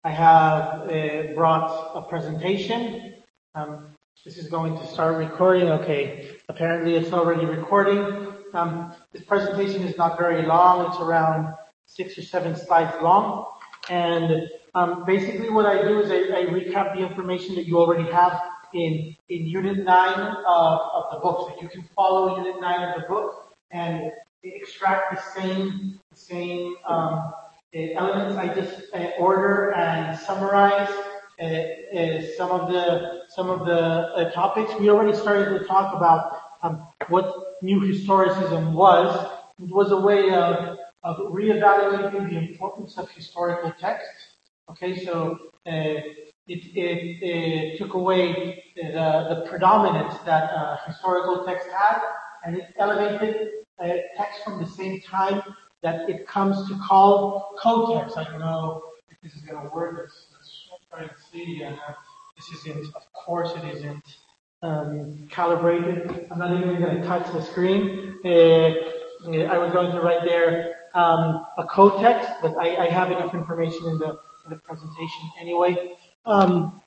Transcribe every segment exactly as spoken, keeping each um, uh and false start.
I have uh, brought a presentation. Um, this is going to start recording. Okay, apparently it's already recording. Um, this presentation is not very long. It's around six or seven slides long. And um, basically what I do is I, I recap the information that you already have in, in Unit nine of, of the book. So you can follow Unit nine of the book and extract the same, the same um, elements. I just uh, order and summarize uh, uh, some of the some of the uh, topics. We already started to talk about um, what New Historicism was. It was a way of, of reevaluating the importance of historical texts. Okay, so uh, it, it, it took away the, the predominance that uh, historical text had, and it elevated uh, text from the same time that it comes to call co-text. I don't know if this is going to work. Let's, let's try and see. Uh, this isn't, of course, it isn't um, calibrated. I'm not even going to touch the screen. Uh, I was going to write there um, a co-text, but I, I have enough information in the, in the presentation anyway. Um,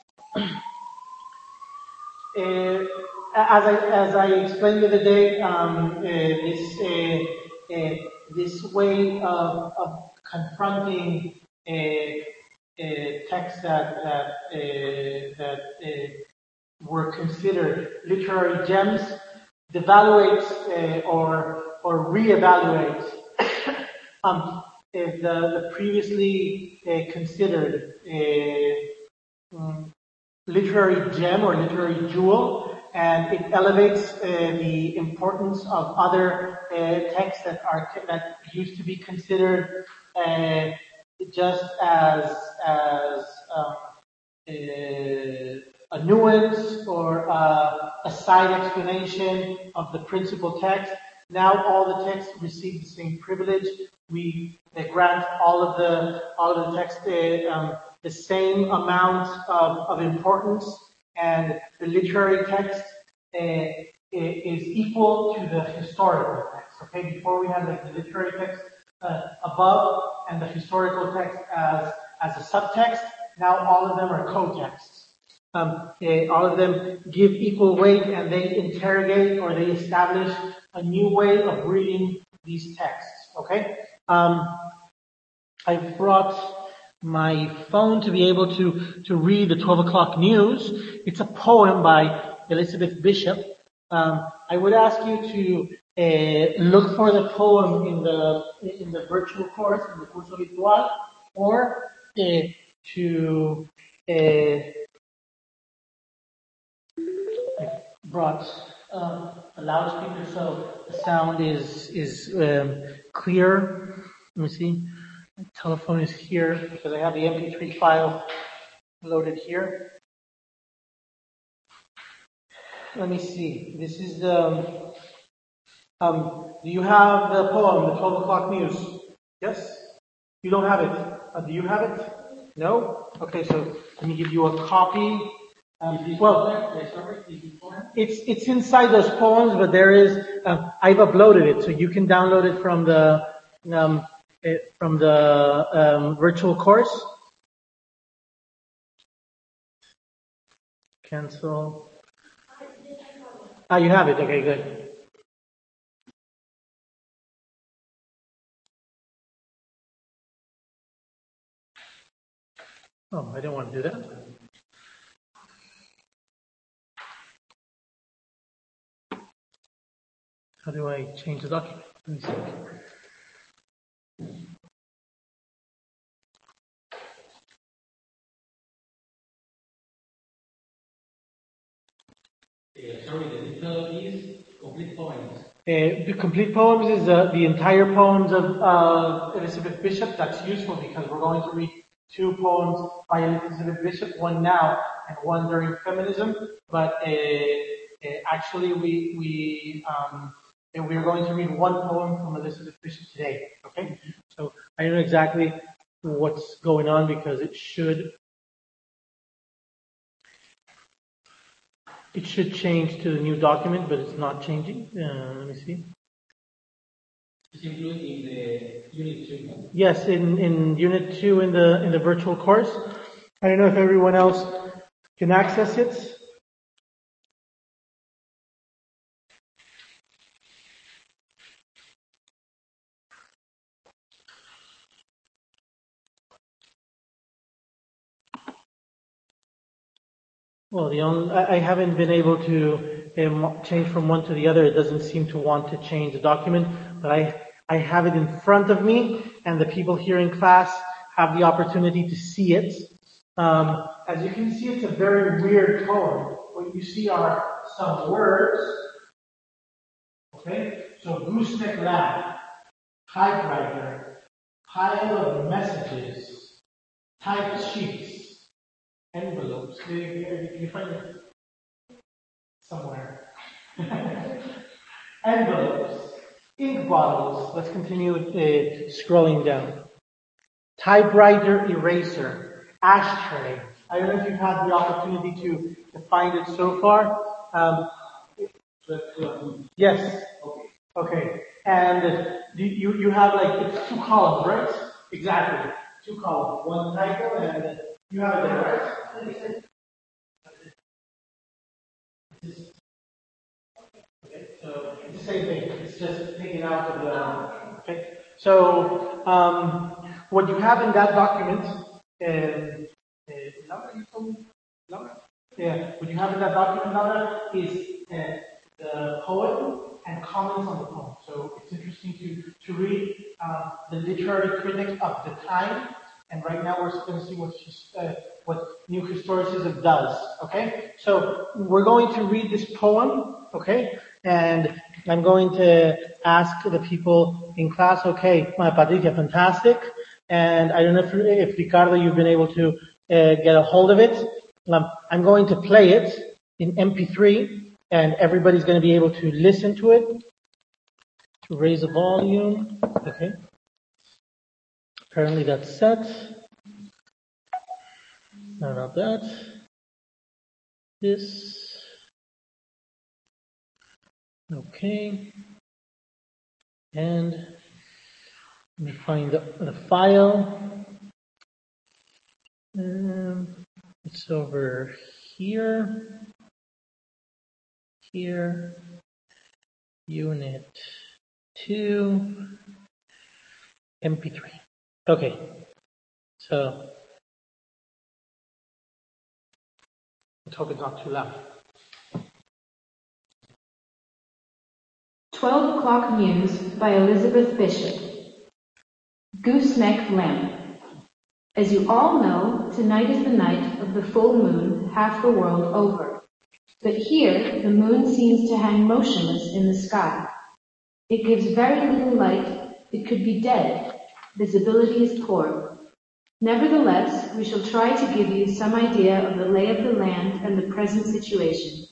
Uh, as I as I explained the other day, um, uh, this uh, uh, this way of, of confronting uh, uh, texts that that uh, that uh, were considered literary gems devaluates uh, or or reevaluates um, uh, the the previously uh, considered uh, um, literary gem or literary jewel, and it elevates uh, the importance of other uh, texts that are that used to be considered uh, just as as um, uh, a nuance or a, a side explanation of the principal text. Now all the texts receive the same privilege. We uh, grant all of the all of the text uh, um, the same amount of, of importance, and the literary text uh, is equal to the historical text. Okay, before we had like the literary text uh, above and the historical text as as a subtext. Now all of them are co-texts. Um, uh, all of them give equal weight, and they interrogate or they establish a new way of reading these texts. Okay, um, I brought my phone to be able to to read the twelve o'clock news. It's a poem by Elizabeth Bishop. Um, I would ask you to uh, look for the poem in the in the virtual course, in the curso virtual, or uh, to uh, I brought um, a loudspeaker so the sound is is um, clear. Let me see. My telephone is here because I have the M P three file loaded here. Let me see. This is the. Um, do you have the poem, the twelve o'clock news? Yes. You don't have it. Uh, do you have it? No? Okay, so let me give you a copy. Um, well, it's it's inside those poems, but there is. Uh, I've uploaded it, so you can download it from the um, it, from the um, virtual course. Cancel. Ah, you have it. Okay, good. Oh, I didn't want to do that. How do I change the document? Let me see. Uh, sorry, the title is Complete Poems. Uh, the complete poems is uh, the entire poems of uh, Elizabeth Bishop. That's useful because we're going to read two poems by Elizabeth Bishop, one now and one during feminism. But uh, uh, actually, we we um, we are going to read one poem from Elizabeth Bishop today. Okay, so I don't know exactly what's going on because it should it should change to the new document, but it's not changing. Uh, let me see. It's included in the unit two. Yes, in, in unit two in the in the virtual course. I don't know if everyone else can access it. Well, the only, I, I haven't been able to um, change from one to the other. It doesn't seem to want to change the document, but I, I have it in front of me, and the people here in class have the opportunity to see it. Um, as you can see, it's a very weird poem. What you see are some words. Okay, so gooseneck lab, typewriter, pile of messages, typed sheets, envelopes. Can you find it? Somewhere. Envelopes, ink bottles. Let's continue uh, scrolling down. Typewriter, eraser, ashtray. I don't know if you've had the opportunity to, to find it so far. Um, yes. Okay. And you you have like it's two columns, right? Exactly. Two columns. One typo and you have it there, right? Okay, so it's the same thing. It's just taken out of the. Okay. So um, what you have in that document, um, uh, Laura, you told me, Laura? Yeah. What you have in that document, Laura, is uh, the poem and comments on the poem. So it's interesting to to read um, the literary critic of the time. And right now we're going to see what uh, what New Historicism does. Okay, so we're going to read this poem. Okay, and I'm going to ask the people in class. Okay, Patricia, fantastic. And I don't know if, if Ricardo, you've been able to uh, get a hold of it. Um, I'm going to play it in M P three, and everybody's going to be able to listen to it. To raise the volume. Okay. Apparently that's set. No, not that. This. Okay. And let me find the, the file. Um, it's over here. Here. Unit two. M P three. Okay. So let's hope it's not too loud. Twelve O'Clock News by Elizabeth Bishop. Gooseneck Lamp. As you all know, tonight is the night of the full moon, half the world over. But here, the moon seems to hang motionless in the sky. It gives very little light. It could be dead. Visibility is poor. Nevertheless, we shall try to give you some idea of the lay of the land and the present situation.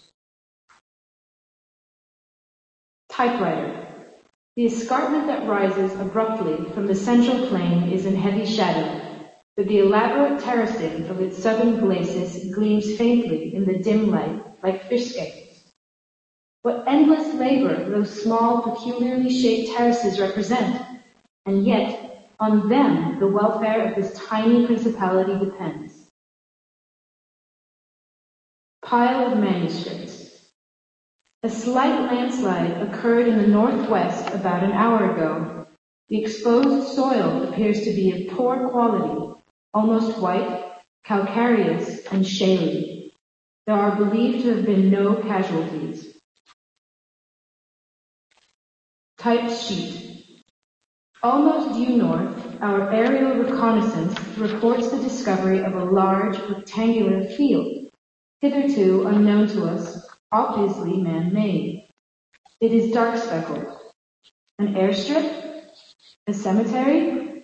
Typewriter. The escarpment that rises abruptly from the central plain is in heavy shadow, but the elaborate terracing of its southern glacis gleams faintly in the dim light like fish scales. What endless labor those small, peculiarly shaped terraces represent, and yet on them the welfare of this tiny principality depends. Pile of manuscripts. A slight landslide occurred in the northwest about an hour ago. The exposed soil appears to be of poor quality, almost white, calcareous, and shaly. There are believed to have been no casualties. Typed sheet. Almost due north, our aerial reconnaissance reports the discovery of a large rectangular field, hitherto unknown to us, obviously man-made. It is dark-speckled. An airstrip? A cemetery?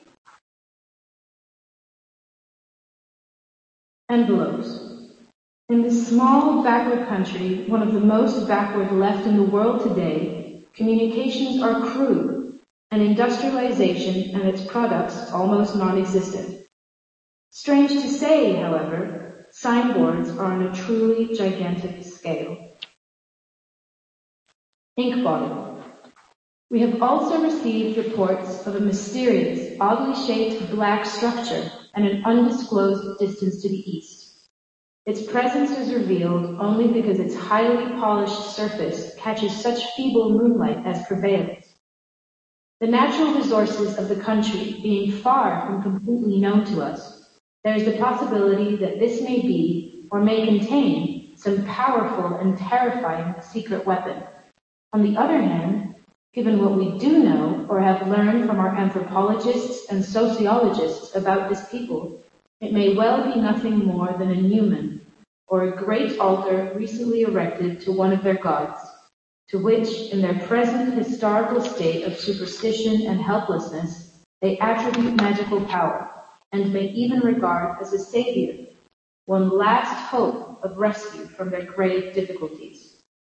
Envelopes. In this small, backward country, one of the most backward left in the world today, communications are crude, and industrialization and its products almost non-existent. Strange to say, however, signboards are on a truly gigantic scale. Ink bottle. We have also received reports of a mysterious, oddly shaped black structure at an undisclosed distance to the east. Its presence is revealed only because its highly polished surface catches such feeble moonlight as prevails. The natural resources of the country being far from completely known to us, there is the possibility that this may be, or may contain, some powerful and terrifying secret weapon. On the other hand, given what we do know or have learned from our anthropologists and sociologists about this people, it may well be nothing more than a numen, or a great altar recently erected to one of their gods, to which, in their present historical state of superstition and helplessness, they attribute magical power, and may even regard as a savior, one last hope of rescue from their grave difficulties.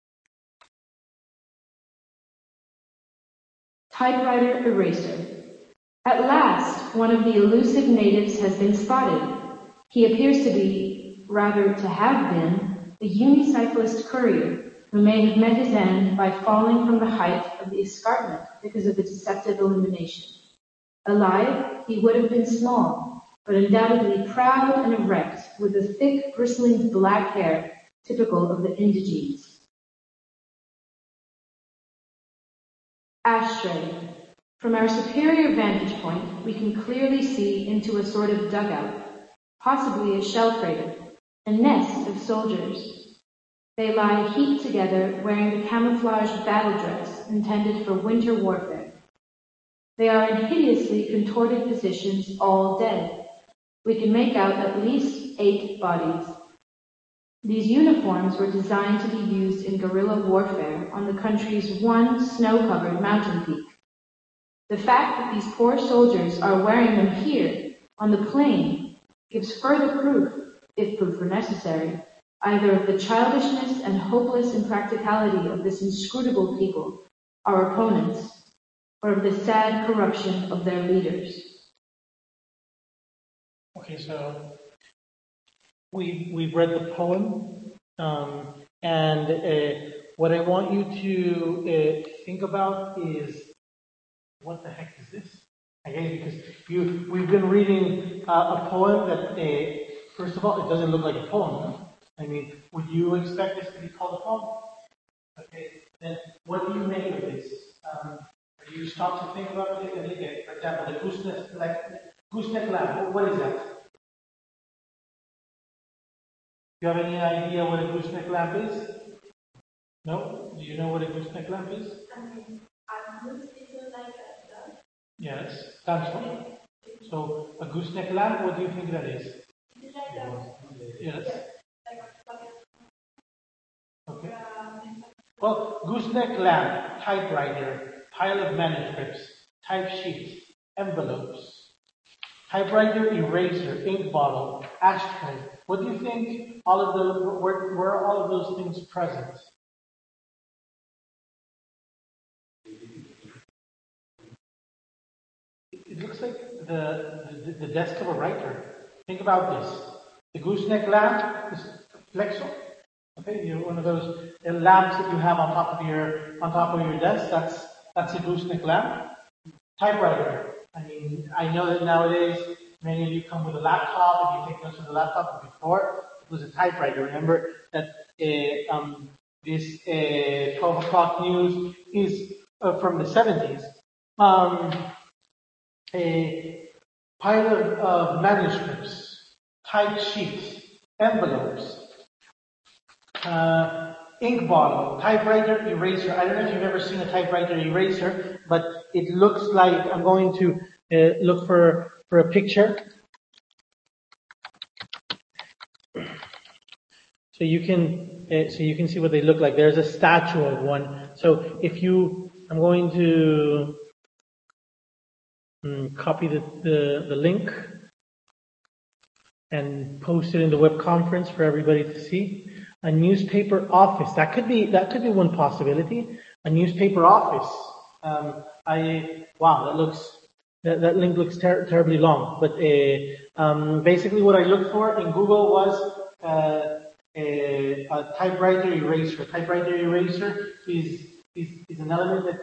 Typewriter eraser. At last, one of the elusive natives has been spotted. He appears to be, rather to have been, a unicyclist courier who may have met his end by falling from the height of the escarpment because of the deceptive illumination. Alive, he would have been small, but undoubtedly proud and erect, with the thick, bristling black hair typical of the indigenes. Ashtray. From our superior vantage point, we can clearly see into a sort of dugout, possibly a shell freighter, a nest of soldiers. They lie heaped together wearing the camouflage battle dress intended for winter warfare. They are in hideously contorted positions, all dead. We can make out at least eight bodies. These uniforms were designed to be used in guerrilla warfare on the country's one snow-covered mountain peak. The fact that these poor soldiers are wearing them here, on the plain, gives further proof, if proof were necessary, either of the childishness and hopeless impracticality of this inscrutable people, our opponents, or of the sad corruption of their leaders. Okay, so we, we've read the poem, um, and uh, what I want you to uh, think about is, what the heck is this? Okay, because you, we've been reading uh, a poem that, uh, first of all, it doesn't look like a poem. No? I mean, would you expect this to be called a poem? Okay, then what do you make of this? Um, do you stop to think about it? Okay, for example, the gooseneck, like gooseneck lamp. What is that? Do you have any idea what a gooseneck lamp is? No? Do you know what a gooseneck lamp is? I mean, I'm not even like that. Yes, that's one. So a gooseneck lamp, what do you think that is? It's like that. Yes. Like a bucket. Okay. Um, Well, gooseneck lamp, typewriter, pile of manuscripts, type sheets, envelopes, typewriter, eraser, ink bottle, ashtray. What do you think all of the, where, where are all of those things present? It looks like the, the, the desk of a writer. Think about this. The gooseneck lamp is flexo. Okay, you're one of those uh, lamps that you have on top of your on top of your desk. That's that's a gooseneck lamp. Typewriter. I mean, I know that nowadays many of you come with a laptop and you take notes on the laptop. But before it was a typewriter. Remember that uh, um, this uh, twelve o'clock news is uh, from the seventies. Um, a pile of, of manuscripts, typed sheets, envelopes. Uh, ink bottle, typewriter, eraser. I don't know if you've ever seen a typewriter eraser, but it looks like, I'm going to uh, look for, for a picture. So you can, uh, so you can see what they look like. There's a statue of one. So if you, I'm going to um, copy the, the, the link and post it in the web conference for everybody to see. A newspaper office. That could be that could be one possibility. A newspaper office. Um, I wow, that looks that, that link looks ter- terribly long. But uh, um, basically, what I looked for in Google was uh, a, a typewriter eraser. A typewriter eraser is, is is an element that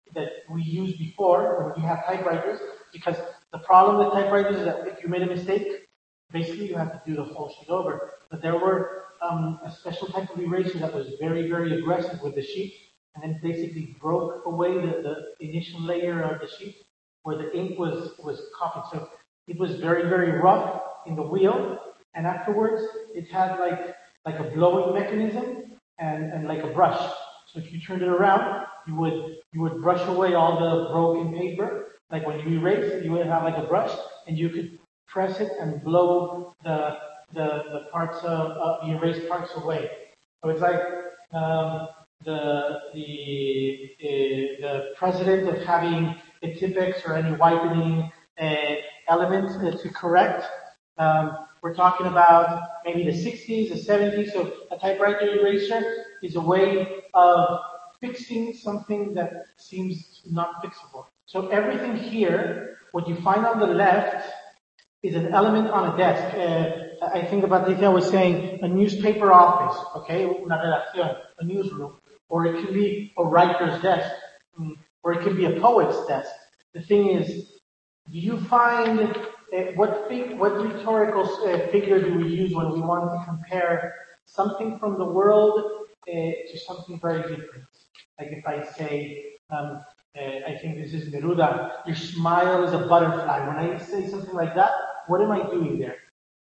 that we used before when we have typewriters, because the problem with typewriters is that if you made a mistake, basically you have to do the whole sheet over. But there were um, a special type of eraser that was very, very aggressive with the sheet, and then basically broke away the, the initial layer of the sheet where the ink was, was copied. So it was very, very rough in the wheel, and afterwards it had like like a blowing mechanism and, and like a brush. So if you turned it around, you would you would brush away all the broken paper. Like when you erase, you would have like a brush, and you could press it and blow the the, the parts of uh, the erased parts away. So it's like um, the the uh, the precedent of having a Tipex or any whitening uh, element uh, to correct. Um, we're talking about maybe the sixties, the seventies. So a typewriter eraser is a way of fixing something that seems not fixable. So everything here, what you find on the left, is an element on a desk. Uh, I think about this, I was saying a newspaper office, okay, una redacción, a newsroom, or it can be a writer's desk, or it can be a poet's desk. The thing is, do you find uh, what fig, what rhetorical uh, figure do we use when we want to compare something from the world uh, to something very different? Like if I say, um, uh, I think this is Neruda, your smile is a butterfly. When I say something like that, what am I doing there?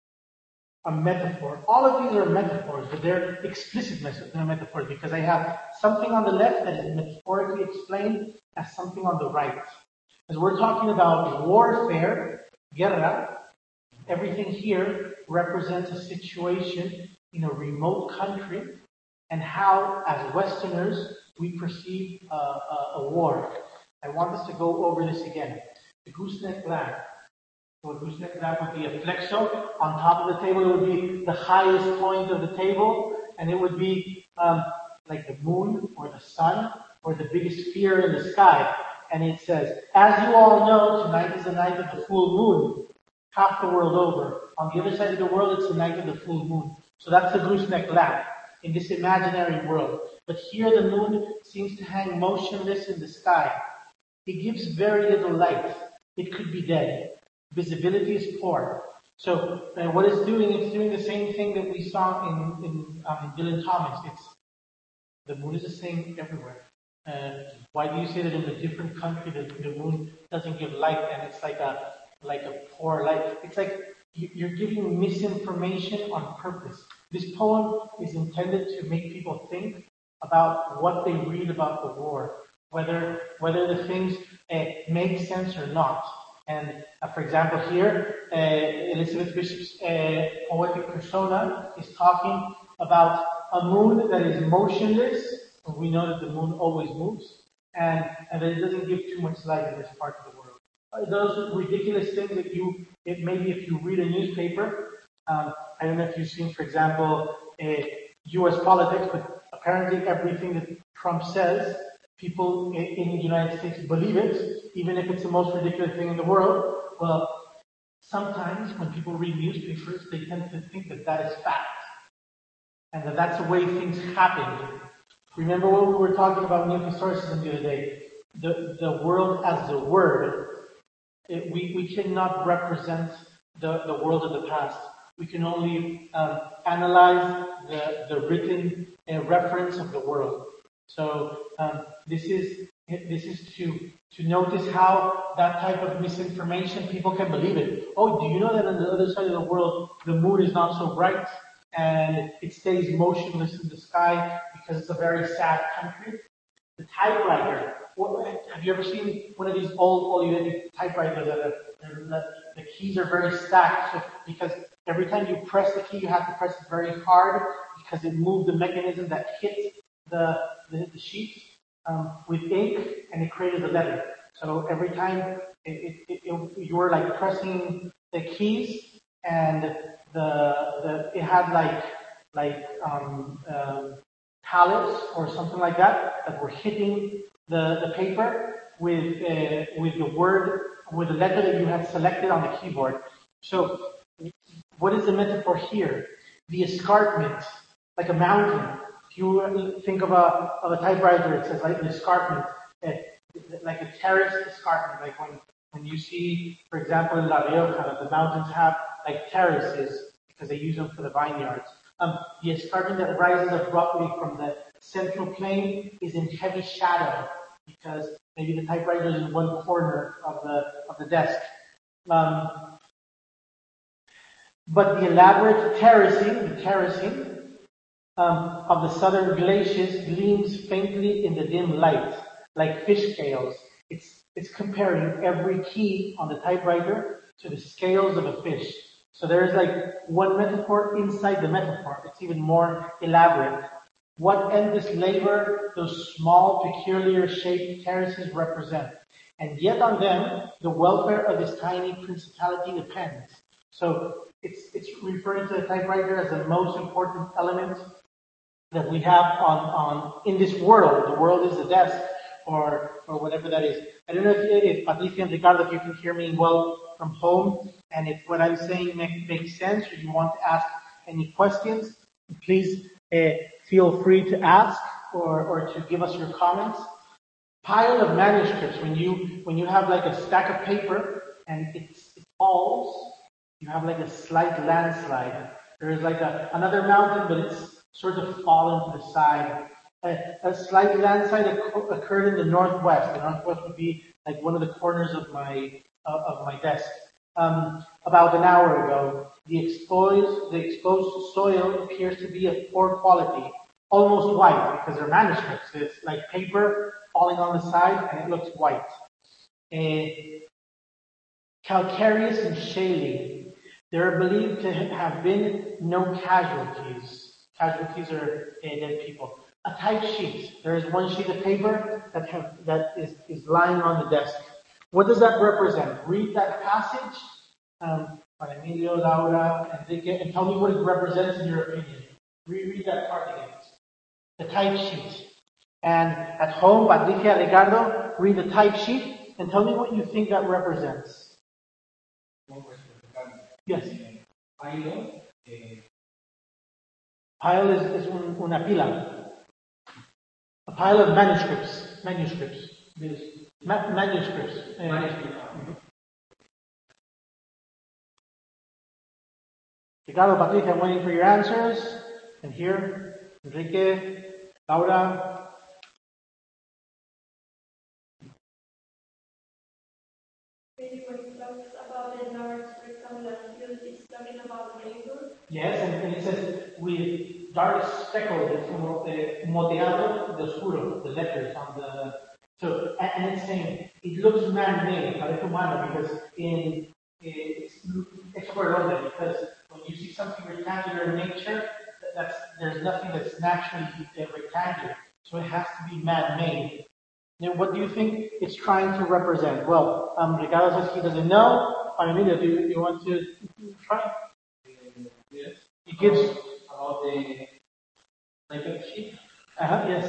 A metaphor. All of these are metaphors, but they're explicit metaphors because I have something on the left that is metaphorically explained as something on the right. As we're talking about warfare, guerra, everything here represents a situation in a remote country and how, as Westerners, we perceive uh, a, a war. I want us to go over this again. The gooseneck lamp. So a gooseneck lamp would be a flexo. On top of the table, it would be the highest point of the table, and it would be um, like the moon or the sun or the biggest sphere in the sky. And it says, as you all know, tonight is the night of the full moon, half the world over. On the other side of the world, it's the night of the full moon. So that's the gooseneck lamp in this imaginary world. But here the moon seems to hang motionless in the sky. It gives very little light. It could be dead. Visibility is poor. So uh, what it's doing, it's doing the same thing that we saw in, in, um, in Dylan Thomas. It's the moon is the same everywhere. Uh, why do you say that in a different country the, the moon doesn't give light and it's like a like a poor light? It's like you're giving misinformation on purpose. This poem is intended to make people think about what they read about the war, whether whether the things uh, make sense or not. And uh, for example, here uh, Elizabeth Bishop's uh, poetic persona is talking about a moon that is motionless. We know that the moon always moves, and, and that it doesn't give too much light in this part of the world. Uh, those ridiculous things that you, it, maybe if you read a newspaper, um, I don't know if you've seen, for example, uh, U S politics, but apparently everything that Trump says, people in, in the United States believe it, even if it's the most ridiculous thing in the world. Well, sometimes when people read newspapers, they tend to think that that is fact, and that that's the way things happen. Remember when we were talking about new historicism the other day? The, the world as the word. It, we, we cannot represent the, the world of the past. We can only um, analyze the, the written uh, reference of the world. So um, this is this is to to notice how that type of misinformation, people can believe it. Oh, do you know that on the other side of the world the moon is not so bright and it stays motionless in the sky because it's a very sad country? The typewriter. What, have you ever seen one of these old Olivetti typewriters that are, the, the keys are very stacked? So because every time you press the key, you have to press it very hard because it moved the mechanism that hits the the, the sheet um, with ink, and it created the letter. So every time it, it, it, you were like pressing the keys, and the the it had like like um, um, pallets or something like that that were hitting the the paper with uh, with the word with the letter that you had selected on the keyboard. So what is the metaphor here? The escarpment, like a mountain. If you think of a of a typewriter, it says like an escarpment. Uh, like a terraced escarpment, like when, when you see, for example, in La Rioja, the mountains have like terraces because they use them for the vineyards. Um, the escarpment that rises abruptly from the central plain is in heavy shadow because maybe the typewriter is in one corner of the of the desk. Um, but the elaborate terracing, the terracing um, of the southern glaciers gleams faintly in the dim light, like fish scales. It's it's comparing every key on the typewriter to the scales of a fish. So there's like one metaphor inside the metaphor. It's even more elaborate. What endless labor those small, peculiar shaped terraces represent. And yet on them, the welfare of this tiny principality depends. So it's, it's referring to the typewriter as the most important element that we have on, on in this world. The world is the desk, or or whatever that is. I don't know if, if Patricia and Ricardo, if you can hear me well from home, and if what I'm saying make, makes sense, or you want to ask any questions, please uh, feel free to ask or, or to give us your comments. Pile of manuscripts. When you when you have like a stack of paper and it's, it falls, you have like a slight landslide. There is like a, another mountain, but it's sort of fallen to the side. A, a slight landslide occurred in the northwest. The northwest would be like one of the corners of my uh, of my desk. Um, about an hour ago, the exposed the exposed soil appears to be of poor quality, almost white because they're manuscripts. It's like paper falling on the side, and it looks white. Uh, calcareous and shaly. There are believed to have been no casualties. Casualties are uh, dead people. A type sheet. There is one sheet of paper that have, that is, is lying on the desk. What does that represent? Read that passage, um, Juan Emilio, Laura, Enrique, and tell me what it represents in your opinion. Reread that part again. The type sheet. And at home, Patricia, Ricardo, read the type sheet and tell me what you think that represents. Yes. Pile. Eh, Pile is, is un, una pila. A pile of manuscripts. Manuscripts. Ma- manuscripts. Uh, manuscript. Ricardo, Patricia, I'm waiting for your answers. And here, Enrique, Laura. Maybe when it talks about the large rectangular field, it's talking about labor. Yes, and, and it says with dark speckled, it's como eh, moteado de oscuro, the letters on the. So, and, and it's saying it looks man-made, parece humano, because in it's extraordinary, because when you see something rectangular in nature, that's there's nothing that's naturally uh, rectangular, so it has to be man-made. Now, what do you think it's trying to represent? Well, um, Ricardo says he doesn't know. Emilio, do you, do you want to try? Yes. It gives. About the type sheet. Uh-huh, yes.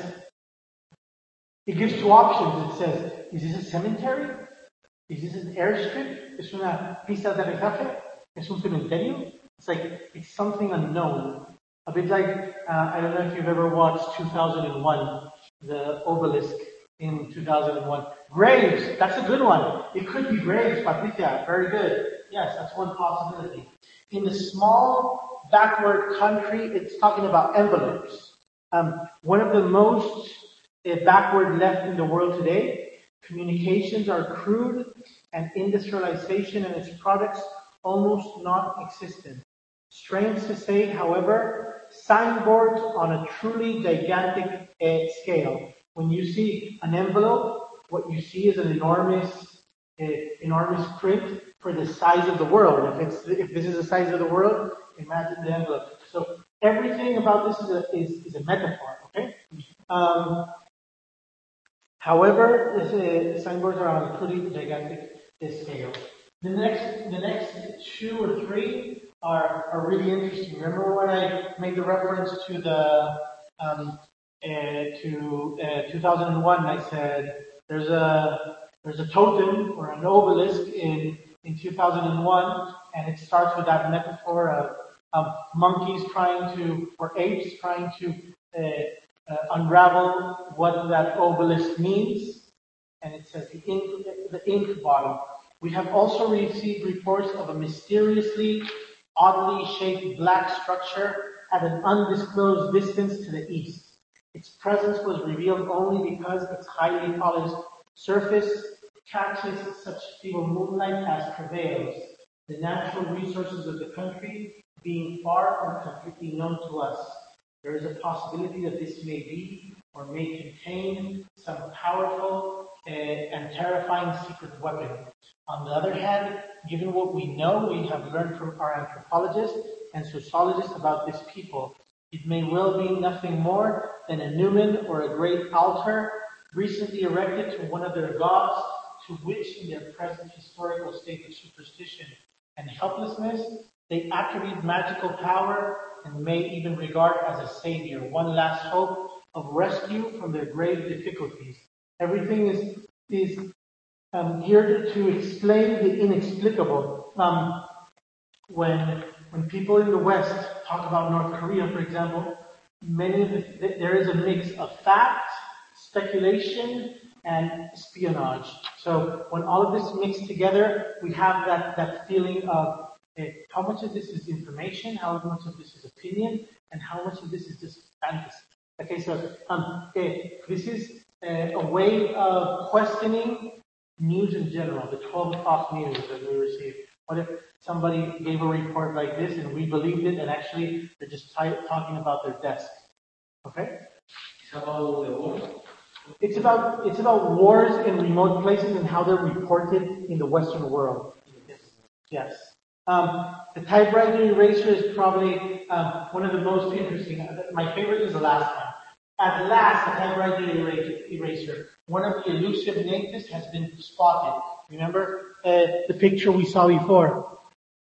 It gives two options. It says, is this a cemetery? Is this an airstrip? ¿Es una pista de aterrizaje? ¿Es un cementerio? It's like, it's something unknown. A bit like, uh, I don't know if you've ever watched two thousand one, the obelisk in two thousand one. Graves, that's a good one. It could be graves, Patricia. Very good. Yes, that's one possibility. In the small backward country, it's talking about envelopes. Um, one of the most uh, backward left in the world today, communications are crude and industrialization and its products almost non-existent. Strange to say, however, signboards on a truly gigantic uh, scale. When you see an envelope, what you see is an enormous, uh, enormous print for the size of the world. If it's if this is the size of the world, imagine the envelope. So everything about this is a is, is a metaphor. Okay. Um, however, this, uh, signboards are on a pretty gigantic scale. The next the next two or three are are really interesting. Remember when I made the reference to the um, uh, to uh, two thousand one? I said there's a there's a totem or an obelisk in in two thousand one, and it starts with that metaphor of um, monkeys trying to, or apes trying to uh, uh, unravel what that obelisk means. and it says the ink, the ink bottle. We have also received reports of a mysteriously, oddly shaped black structure at an undisclosed distance to the east. Its presence was revealed only because its highly polished surface catches such feeble moonlight as prevails, the natural resources of the country being far from completely known to us. There is a possibility that this may be or may contain some powerful uh, and terrifying secret weapon. On the other hand, given what we know, we have learned from our anthropologists and sociologists about this people, it may well be nothing more than a numen or a great altar recently erected to one of their gods, to which in their present historical state of superstition and helplessness, they attribute magical power and may even regard as a savior, one last hope of rescue from their grave difficulties. Everything is, is um, geared to explain the inexplicable. Um, when, when people in the West talk about North Korea, for example, many of the, there is a mix of fact, speculation, and espionage. So when all of this mixed together, we have that, that feeling of uh, how much of this is information, how much of this is opinion, and how much of this is just fantasy. Okay, so um, okay, this is uh, a way of questioning news in general, the twelve o'clock news that we receive. What if somebody gave a report like this and we believed it, and actually they're just t- talking about their desk? Okay? It's about the war. It's about it's about wars in remote places and how they're reported in the Western world. Yes. Yes. Um, the typewriter eraser is probably um, one of the most interesting. My favorite is the last one. At last, the typewriter eraser, one of the elusive natives, has been spotted. Remember uh, the picture we saw before?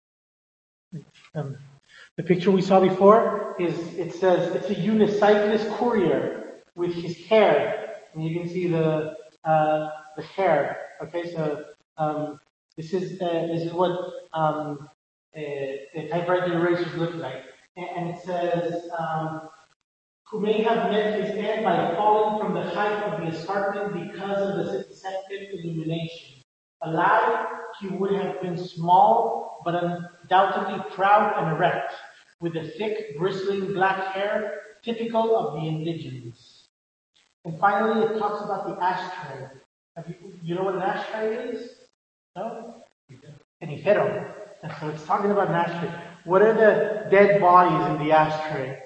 Um, the picture we saw before is, it says, it's a unicyclist courier with his hair. And you can see the uh, the hair. Okay, so um, this is uh, this is what um, uh, the typewriter erasers look like. And, and it says, um, who may have met his end by falling from the height of the escarpment because of the deceptive illumination. Alive, he would have been small, but undoubtedly proud and erect, with a thick, bristling black hair typical of the indigenous. And finally, it talks about the ashtray. Have you, you know what an ashtray is? No? An ifero. And so it's talking about an ashtray. What are the dead bodies in the ashtray?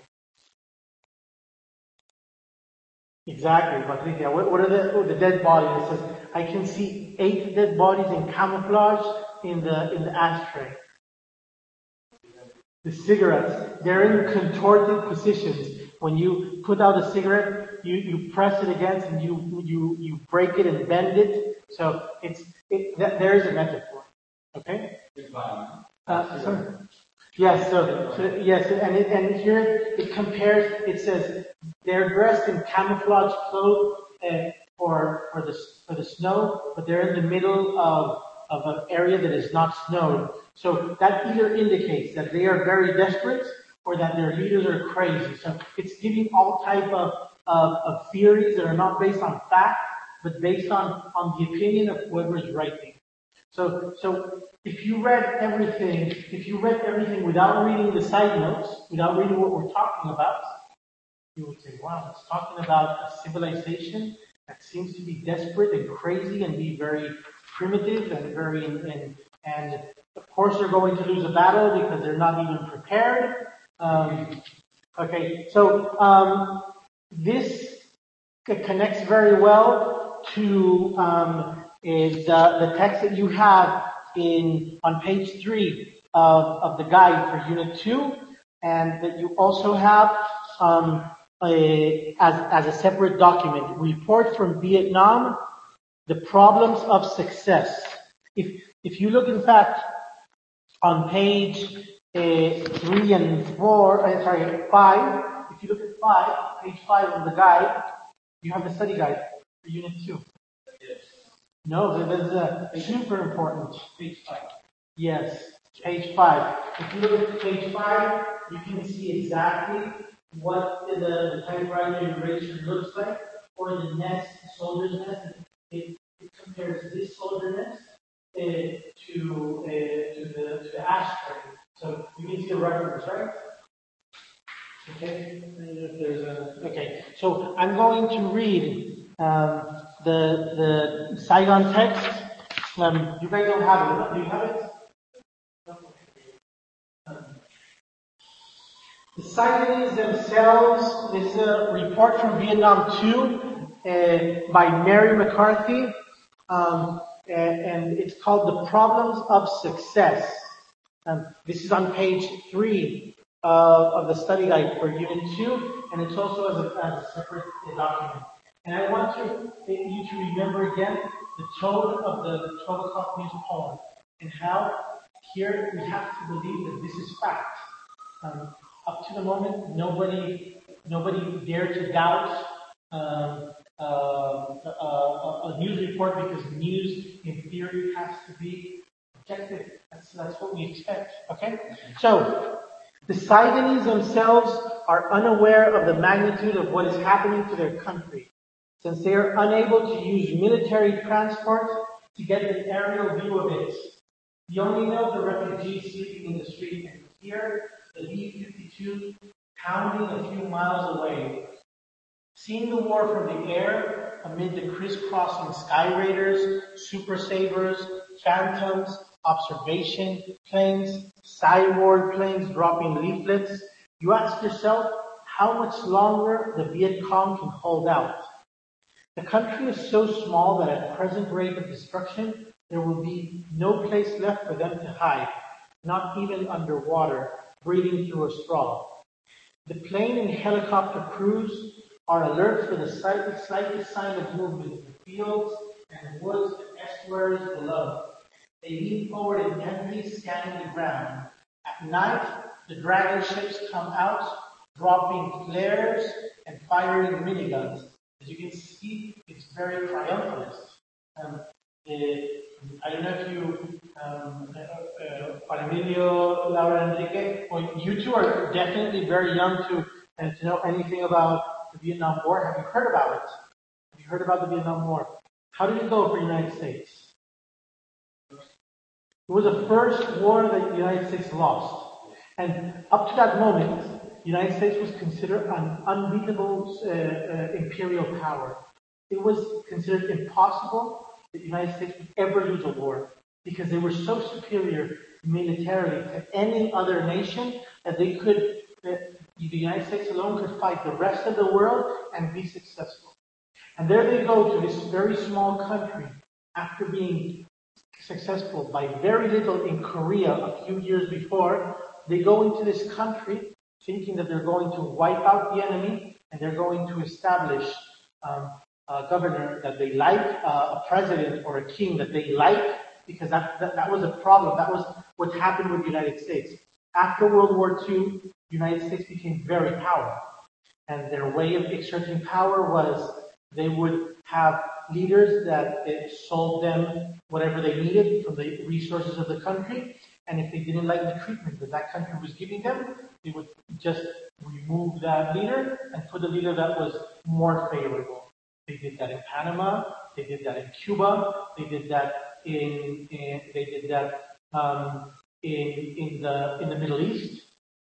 Exactly, Patricia. What, what are the, oh, the dead bodies? It says, I can see eight dead bodies in camouflage in the in the ashtray. The cigarettes, they're in contorted positions. When you put out a cigarette, you, you press it against and you you you break it and bend it. So it's it, that, there is a metaphor. Okay. Uh, sorry. Yes. So, so yes, and it, and here it compares. It says they're dressed in camouflage clothes uh, for for the for the snow, but they're in the middle of of an area that is not snowed. So that either indicates that they are very desperate or that their leaders are crazy. So it's giving all type of, of, of theories that are not based on fact, but based on, on the opinion of whoever is writing. So, so if you read everything, if you read everything without reading the side notes, without reading what we're talking about, you would say, wow, it's talking about a civilization that seems to be desperate and crazy and be very primitive and very, and, and of course they're going to lose a battle because they're not even prepared. Um, okay, so um, this connects very well to um, is uh, the text that you have in on page three of, of the guide for Unit Two, and that you also have um, a, as as a separate document, report from Vietnam, the problems of success. If if you look, in fact, on page uh, three and four, uh, sorry, five. If you look at five, page five of the guide, you have the study guide for Unit Two. Yes. No, there's a super important. Page five. Yes, page five. If you look at page five, you can see exactly what the, the typewriter eraser looks like, or the nest, soldier's nest. It, it compares this soldier nest uh, to, uh, to, the, to the ashtray. So you can see the reference, right? Okay, there's a, okay. So I'm going to read um, the the Saigon text. Um, you guys don't have it. Do you have it? Um, the Saigonese themselves. This is a report from Vietnam two uh, by Mary McCarthy, um, and, and it's called "The Problems of Success." Um, this is on page three uh, of the study guide for Unit two, and it's also as a, as a separate uh, document. And I want to, you to remember again the tone of the twelve o'clock news poem, and how here we have to believe that this is fact. Um, up to the moment, nobody nobody dared to doubt um, uh, a, a news report, because news, in theory, has to be objective. That's, that's what we expect, okay? So, the Saigonese themselves are unaware of the magnitude of what is happening to their country, since they are unable to use military transport to get an aerial view of it. You only know the refugees sleeping in the street, and here, the B fifty-two pounding a few miles away. Seeing the war from the air, amid the crisscrossing Sky Raiders, Super Sabres, Phantoms, observation planes, cyborg planes dropping leaflets, you ask yourself how much longer the Viet Cong can hold out. The country is so small that at present rate of destruction, there will be no place left for them to hide, not even underwater, breathing through a straw. The plane and helicopter crews are alert for the slightest, slightest sign of movement in the fields and woods and estuaries below. They lean forward intently, scanning the ground. At night, the dragon ships come out, dropping flares and firing miniguns. As you can see, it's very triumphalist. Um, the, I don't know if you, um, uh, uh, Emilio, Laura, Enrique, well, you two are definitely very young to, uh, to know anything about the Vietnam War. Have you heard about it? Have you heard about the Vietnam War? How did it go for the United States? It was the first war that the United States lost. And up to that moment, the United States was considered an unbeatable uh, uh, imperial power. It was considered impossible that the United States would ever lose a war, because they were so superior militarily to any other nation that they could, that the United States alone could fight the rest of the world and be successful. And there they go to this very small country after being successful by very little in Korea a few years before. They go into this country thinking that they're going to wipe out the enemy and they're going to establish um, a governor that they like, uh, a president or a king that they like, because that, that, that was a problem. That was what happened with the United States. After World War Two, the United States became very powerful. And their way of exerting power was they would have leaders that sold them whatever they needed from the resources of the country. And if they didn't like the treatment that that country was giving them, they would just remove that leader and put a leader that was more favorable. They did that in Panama. They did that in Cuba. They did that in, in they did that um, in in the in the Middle East.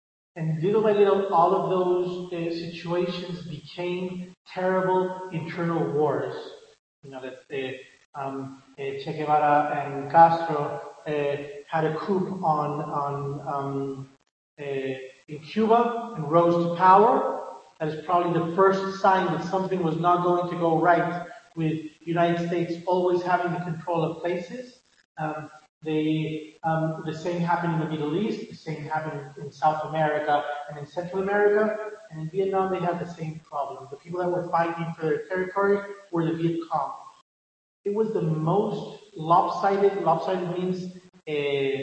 And little by little, all of those uh, situations became terrible internal wars. You know, that uh, um, uh, Che Guevara and Castro uh, had a coup on, on um, uh, in Cuba and rose to power. That is probably the first sign that something was not going to go right with the United States always having the control of places. Um, They, um, the same happened in the Middle East, the same happened in South America and in Central America, and in Vietnam they had the same problem. The people that were fighting for their territory were the Viet Cong. It was the most lopsided, lopsided means eh,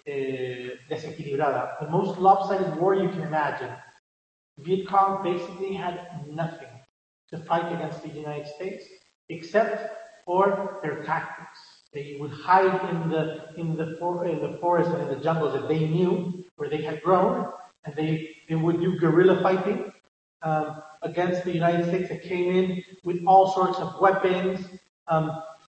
eh, desequilibrada, the most lopsided war you can imagine. The Viet Cong basically had nothing to fight against the United States except for their tactics. They would hide in the in the, for, in the forest and in the jungles that they knew where they had grown, and they, they would do guerrilla fighting um, against the United States that came in with all sorts of weapons. Um,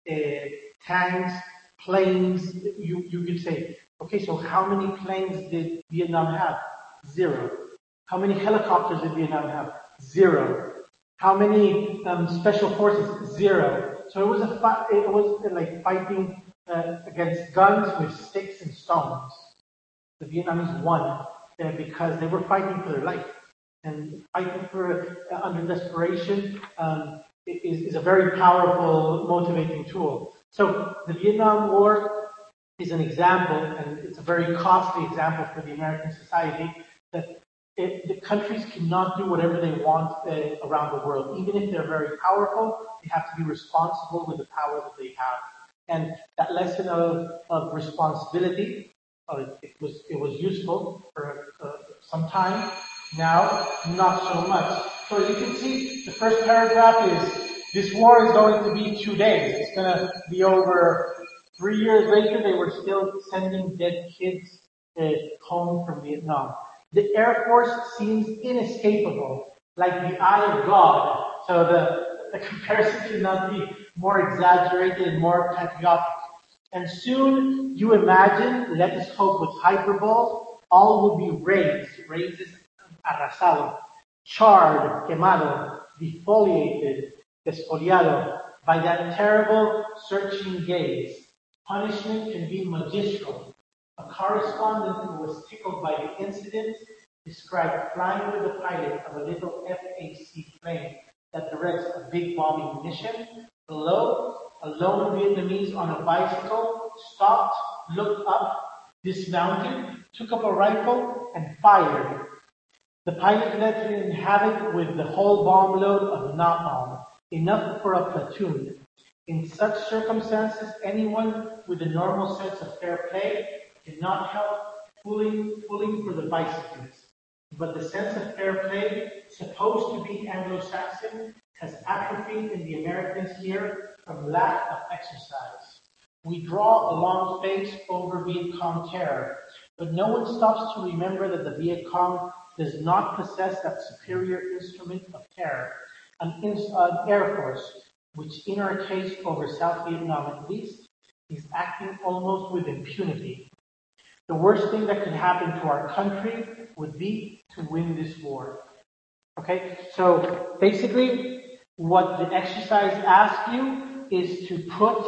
uh, tanks, planes. You, you could say, okay, so how many planes did Vietnam have? Zero. How many helicopters did Vietnam have? Zero. How many um, special forces? Zero. So it was a fi- it was like fighting uh, against guns with sticks and stones. The Vietnamese won uh, because they were fighting for their life, and fighting for uh, under desperation um, is, is a very powerful motivating tool. So the Vietnam War is an example, and it's a very costly example for the American society, that it, the countries cannot do whatever they want uh, around the world. Even if they're very powerful, they have to be responsible with the power that they have. And that lesson of, of responsibility, uh, it was it was useful for uh, some time. Now, not so much. So as you can see, the first paragraph is, this war is going to be two days. It's going to be over. Three years later, they were still sending dead kids uh, home from Vietnam. The Air Force seems inescapable, like the eye of God. So the, the comparison could not be more exaggerated and more patriotic. And soon, you imagine, let us hope with hyperbole, all will be razed. Razed is arrasado, charred, quemado, defoliated, desfoliado, by that terrible, searching gaze. Punishment can be magistral. A correspondent who was tickled by the incident described flying with the pilot of a little F A C plane that directs a big bombing mission. Below, a lone Vietnamese on a bicycle stopped, looked up, dismounted, took up a rifle, and fired. The pilot let him have it with the whole bomb load of napalm, enough for a platoon. In such circumstances, anyone with a normal sense of fair play cannot help pulling, pulling for the bicyclist. But the sense of fair play, supposed to be Anglo-Saxon, has atrophied in the Americans here from lack of exercise. We draw a long face over Viet Cong terror, but no one stops to remember that the Viet Cong does not possess that superior instrument of terror, an, in, an Air Force, which in our case over South Vietnam at least, is acting almost with impunity. The worst thing that could happen to our country would be to win this war. Okay, so basically what the exercise asks you is to put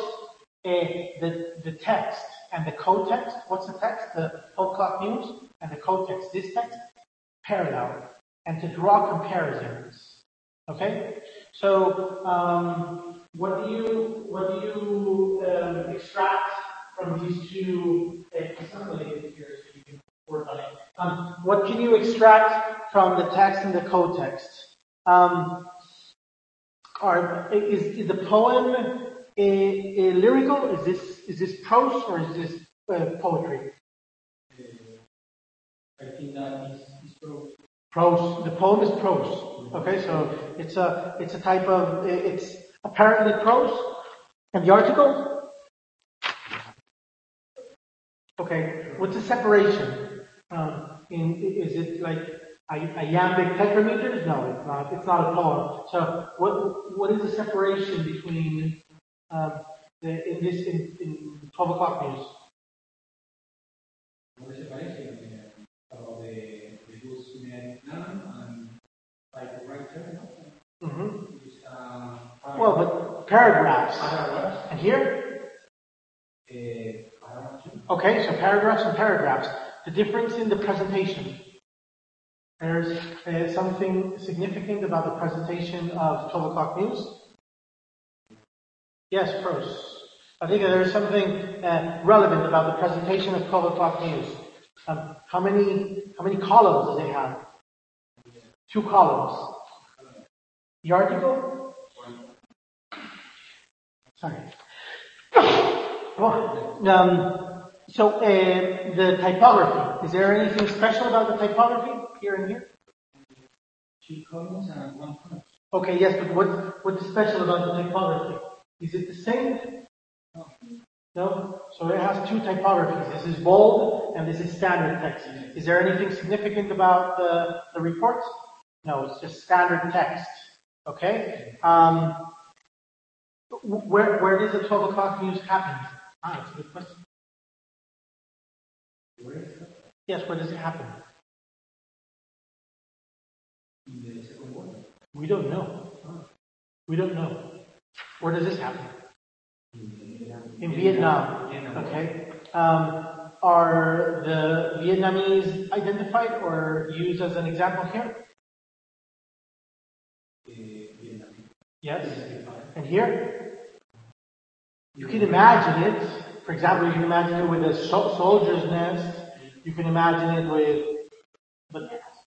a, the, the text and the co-text. What's the text? The twelve o'clock news, and the co-text, this text, parallel, and to draw comparisons. Okay, so um, what do you what do you um, extract from these two? Uh, it's not related here, so you can work on it. Um, what can you extract from the text and the co-text? Um, are, is, is the poem a, a lyrical? Is this is this prose or is this uh, poetry? Uh, I think that is, is prose. Prose. The poem is prose. Okay, so it's a it's a type of it's apparently prose. And the article? Okay. What's the separation? Um, in is it like iambic tetrameters? No, it's not. It's not a poem. So what what is the separation between um, the, in this in, in twelve o'clock news? What is the separation about the the goods in Vietnam and typewriter? No? Mm-hmm. Uh, Well, but paragraphs. Paragraphs. And here? Uh, okay, so paragraphs and paragraphs. The difference in the presentation. There's uh, something significant about the presentation of twelve o'clock news. Yes, prose. I think there's something uh, relevant about the presentation of twelve o'clock news. Um, how many how many columns does it have? Two columns. The article? Sorry. Well, um, so uh, the typography. Is there anything special about the typography here and here? Two columns and one column. Okay, yes, but what what is special about the typography? Is it the same? No. No? So it has two typographies. This is bold and this is standard text. Is there anything significant about the, the report? No, it's just standard text. Okay? Um, Where where does the twelve o'clock news happen? Ah, that's a good question. Where is it? Yes, where does it happen? In the Second World. We don't know. We don't know. Where does this happen? In Vietnam. Okay. Um, are the Vietnamese identified or used as an example here? Yes. And here? You can imagine it. For example, you can imagine it with a so- soldier's nest. You can imagine it with... But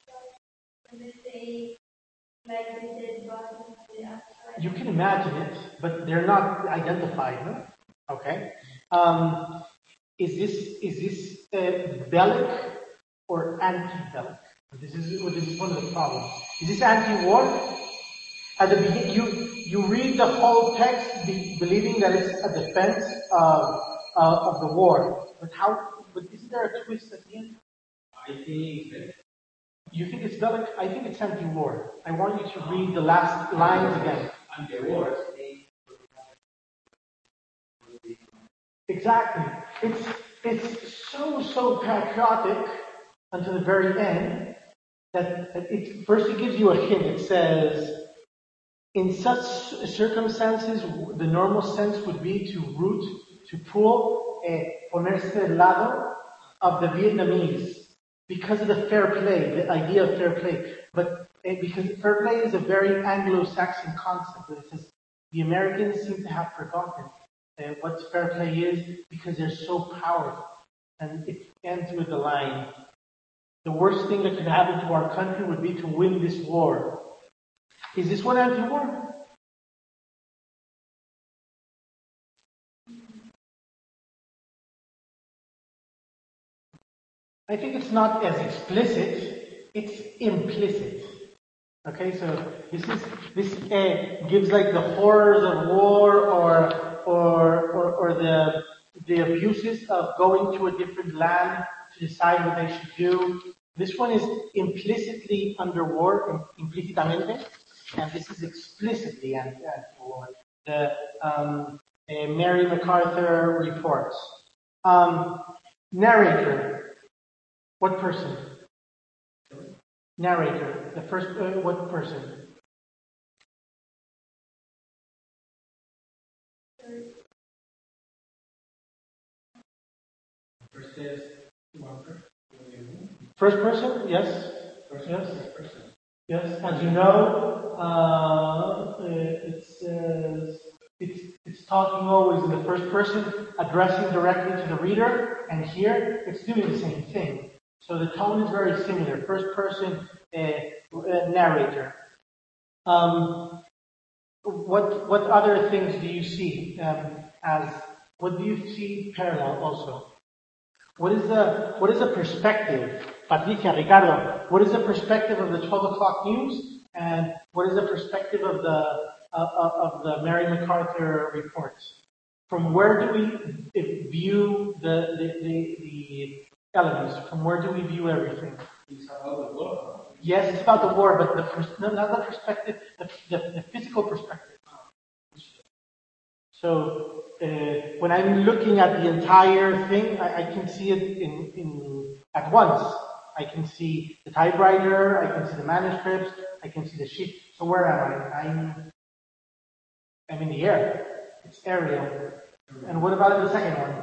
you can imagine it, but they're not identified, no? Okay. Um, is this is this uh, bellic or anti-bellic? This is this is one of the problems. Is this anti-war? At the beginning, you you read the whole text be, believing that it's a defense of uh, of the war, but how? But isn't there a twist at the end? I think it's You think it's bellic? I think it's anti-war. I want you to read the last lines again. anti-war. Exactly. It's it's so so patriotic until the very end that, that it first it gives you a hint. It says, in such circumstances, the normal sense would be to root, to pull, eh, ponerse del lado of the Vietnamese because of the fair play, the idea of fair play. But eh, because fair play is a very Anglo-Saxon concept. It says the Americans seem to have forgotten uh, what fair play is because they're so powerful. And it ends with the line, the worst thing that could happen to our country would be to win this war. Is this what anti-war? I think it's not as explicit, it's implicit. Okay, so this is this uh, gives like the horrors of war or or or, or the the abuses of going to a different land to decide what they should do. This one is implicitly under war, implícitamente, and this is explicitly anti-war. The um, uh, Mary MacArthur reports. Um, narrator, what person? Narrator, the first, uh, what person? First is one. First person, yes. First yes. person. Yes, as you know, uh, it says it's, it's talking always in the first person, addressing directly to the reader, and here it's doing the same thing. So the tone is very similar. First person uh, uh, narrator. Um, what what other things do you see um, as? What do you see parallel also? What is the what is the perspective, Patricia, Ricardo? What is the perspective of the twelve o'clock news, and what is the perspective of the uh, of the Mary MacArthur reports? From where do we view the the, the the elements? From where do we view everything? It's about the war. Yes, it's about the war, but the no, not the perspective, the, the, the physical perspective. So uh, when I'm looking at the entire thing, I, I can see it in, in at once. I can see the typewriter, I can see the manuscripts, I can see the sheet. So where am I? I'm I'm in the air. It's aerial. And what about the second one?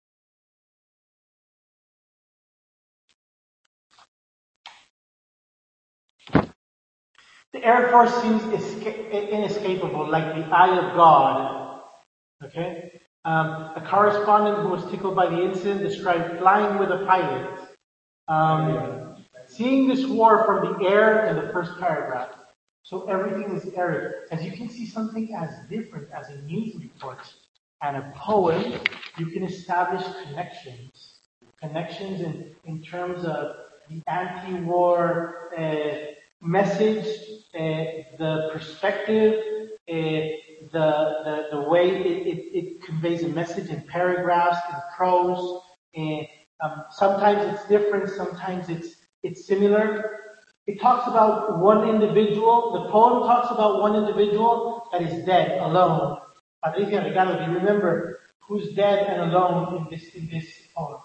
The Air Force seems esca- inescapable, like the eye of God. Okay? Um, a correspondent who was tickled by the incident described flying with a pilot. Um, seeing this war from the air in the first paragraph. So everything is aerial. As you can see, something as different as a news report and a poem, you can establish connections. Connections in, in terms of the anti-war uh, message, uh, the perspective, uh, the, the the way it, it, it conveys a message in paragraphs, in prose. Uh, um, sometimes it's different, sometimes it's it's similar. It talks about one individual. The poem talks about one individual that is dead, alone. Patricia, Ricardo, do you remember who's dead and alone in this in this poem?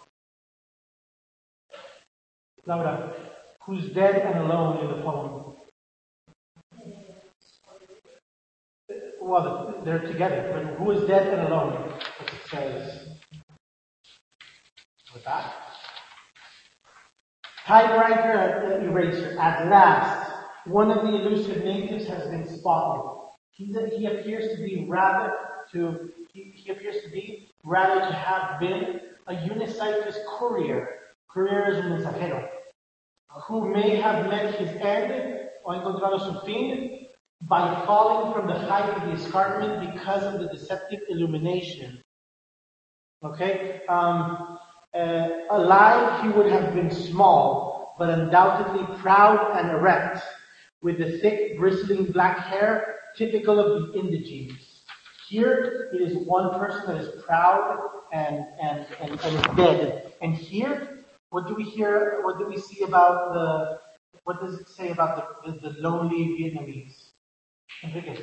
Laura, who's dead and alone in the poem? Well, they're together, but who is dead and alone? As it says. With that. Typewriter eraser. At last, one of the elusive natives has been spotted. He, he appears to be rather to he, he appears to be rather to have been a Unicyclist courier. Courier es un mensajero. Who may have met his end o encontrado su fin by falling from the height of the escarpment because of the deceptive illumination. Okay? Um, uh, alive, he would have been small, but undoubtedly proud and erect, with the thick, bristling black hair typical of the indigenes. Here, it is one person that is proud and, and, and, and is dead. And here, what do we hear, what do we see about the, what does it say about the, the, the lonely Vietnamese? Enrique.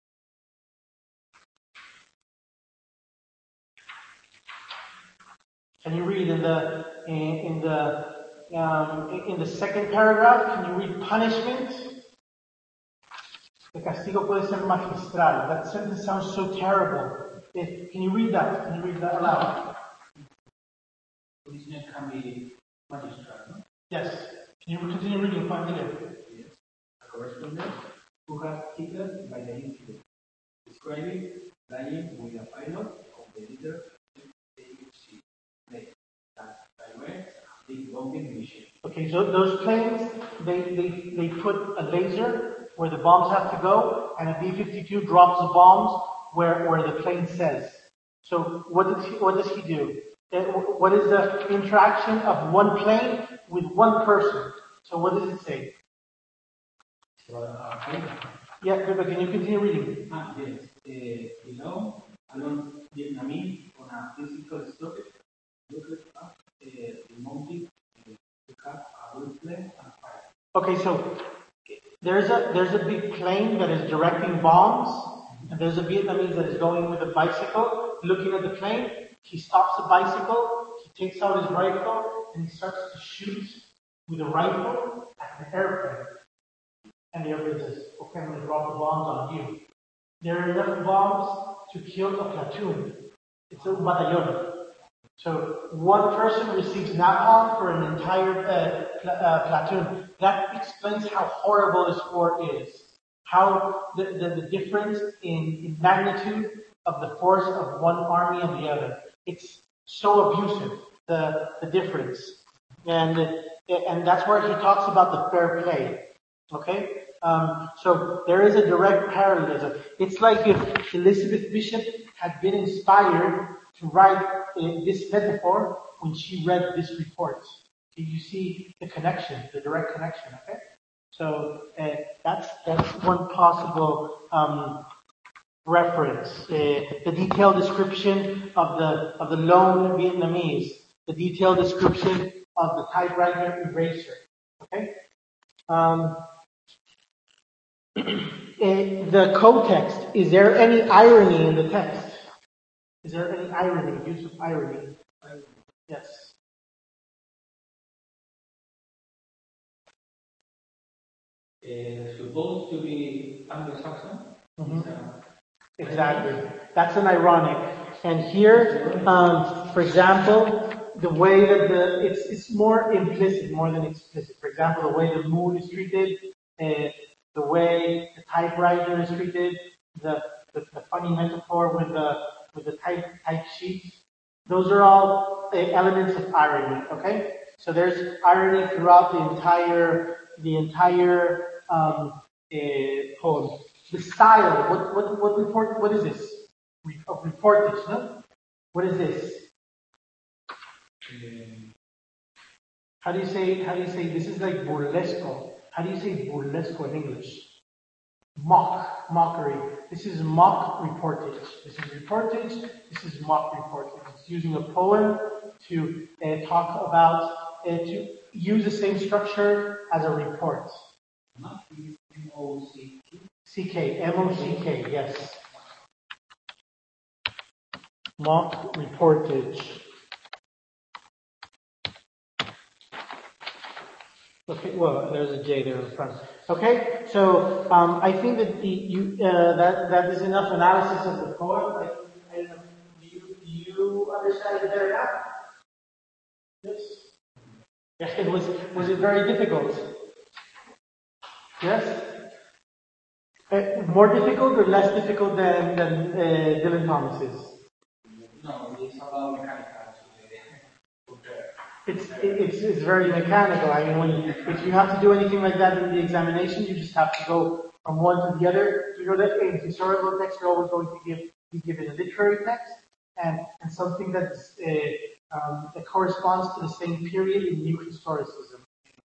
Can you read in the in, in the um, in the second paragraph? Can you read punishment? El castigo puede ser magistral. That sentence sounds so terrible. If, can you read that? Can you read that aloud? Punishment can be magistral, no? Yes. Can you continue reading? Continue. Yes. A correspondent who has hidden by the incident, describing lying with a pilot of the leader that directs a big bombing mission. Okay, so those planes, they, they, they put a laser where the bombs have to go, and a B fifty-two drops the bombs where, where the plane says. So what does he, what does he do? What is the interaction of one plane with one person? So what does it say? Uh, Yeah, but can you continue reading? ah, yes. Uh, below, a lone Vietnamese on a physical stoppage looked up uh, the mountain uh, to have a good plane and fire. Okay, so there's a there's a big plane that is directing bombs, and there's a Vietnamese that is going with a bicycle, looking at the plane. He stops the bicycle, he takes out his rifle, and he starts to shoot with a rifle at the airplane. And the airplane says, okay, I'm going to drop the bombs on you. There are enough bombs to kill a platoon. It's a batallon. So one person receives napalm for an entire uh, pl- uh, platoon. That explains how horrible this war is. How the, the, the difference in, in magnitude of the force of one army and the other. It's so abusive, the, the difference. And, and that's where he talks about the fair play. Okay? Um, so there is a direct parallelism. It's like if Elizabeth Bishop had been inspired to write uh, this metaphor when she read this report. So you see the connection, the direct connection, okay? So uh, that's that's one possible um, reference. Uh, the detailed description of the of the lone Vietnamese, the detailed description of the typewriter eraser, okay? Um, the co-text, is there any irony in the text? Is there any irony, use of irony? Yes. Uh, supposed to be Anglo-Saxon. Mm-hmm. Uh, Exactly. That's an ironic. And here, um, for example, the way that the, it's, it's more implicit, more than explicit. For example, the way the moon is treated, uh, the way the typewriter is treated, the, the, the funny metaphor with the, with the type, type sheet. Those are all uh, elements of irony, okay? So there's irony throughout the entire, the entire, um, uh, poem. The style, what, what, what report, what is this? Re- of reportage, no? What is this? um, How do you say, how do you say, this is like burlesco. How do you say burlesco in English? Mock, mockery. This is mock reportage. This is reportage, this is mock reportage. It's using a poem to uh, talk about, uh, to use the same structure as a report. not M O C K. C K, M O C K, yes. mock reportage. Okay, well, there's a J there in front. Okay, so um, I think that the, you uh, that that is enough analysis of the poem. I, I don't know. Do you do you understand it better now? Yes. Yes. It was was it very difficult? Yes. Uh, more difficult or less difficult than than uh, Dylan Thomas's? No, it's about mechanical. It's, it's, it's very mechanical. I mean, when you, if you have to do anything like that in the examination, you just have to go from one to the other. You know that in historical text, you're always going to give, be given a literary text and, and something that's, uh, um, that corresponds to the same period in New Historicism.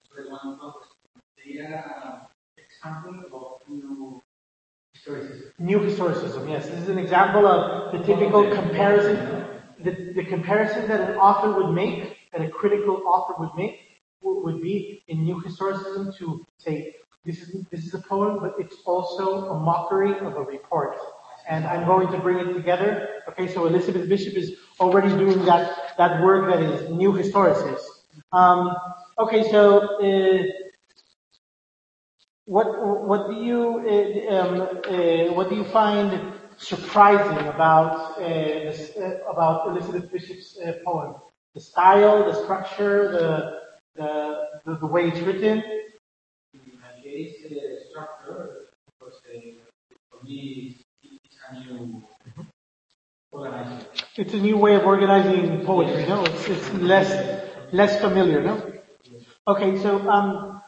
New Historicism, yes. This is an example of the typical comparison, the, the comparison that an author would make, that a critical author would make, would be in New Historicism to say, this is this is a poem, but it's also a mockery of a report. And I'm going to bring it together. Okay, so Elizabeth Bishop is already doing that, that work that is New Historicist. Um, okay, so uh, what what do you uh, um, uh, what do you find surprising about uh, this, uh, about Elizabeth Bishop's uh, poem? The style, the structure, the the the, the way it's written. In my case, the structure, because uh, for me, it's a new organization. It's a new way of organizing poetry, no? It's it's less less familiar, no? Okay, so um,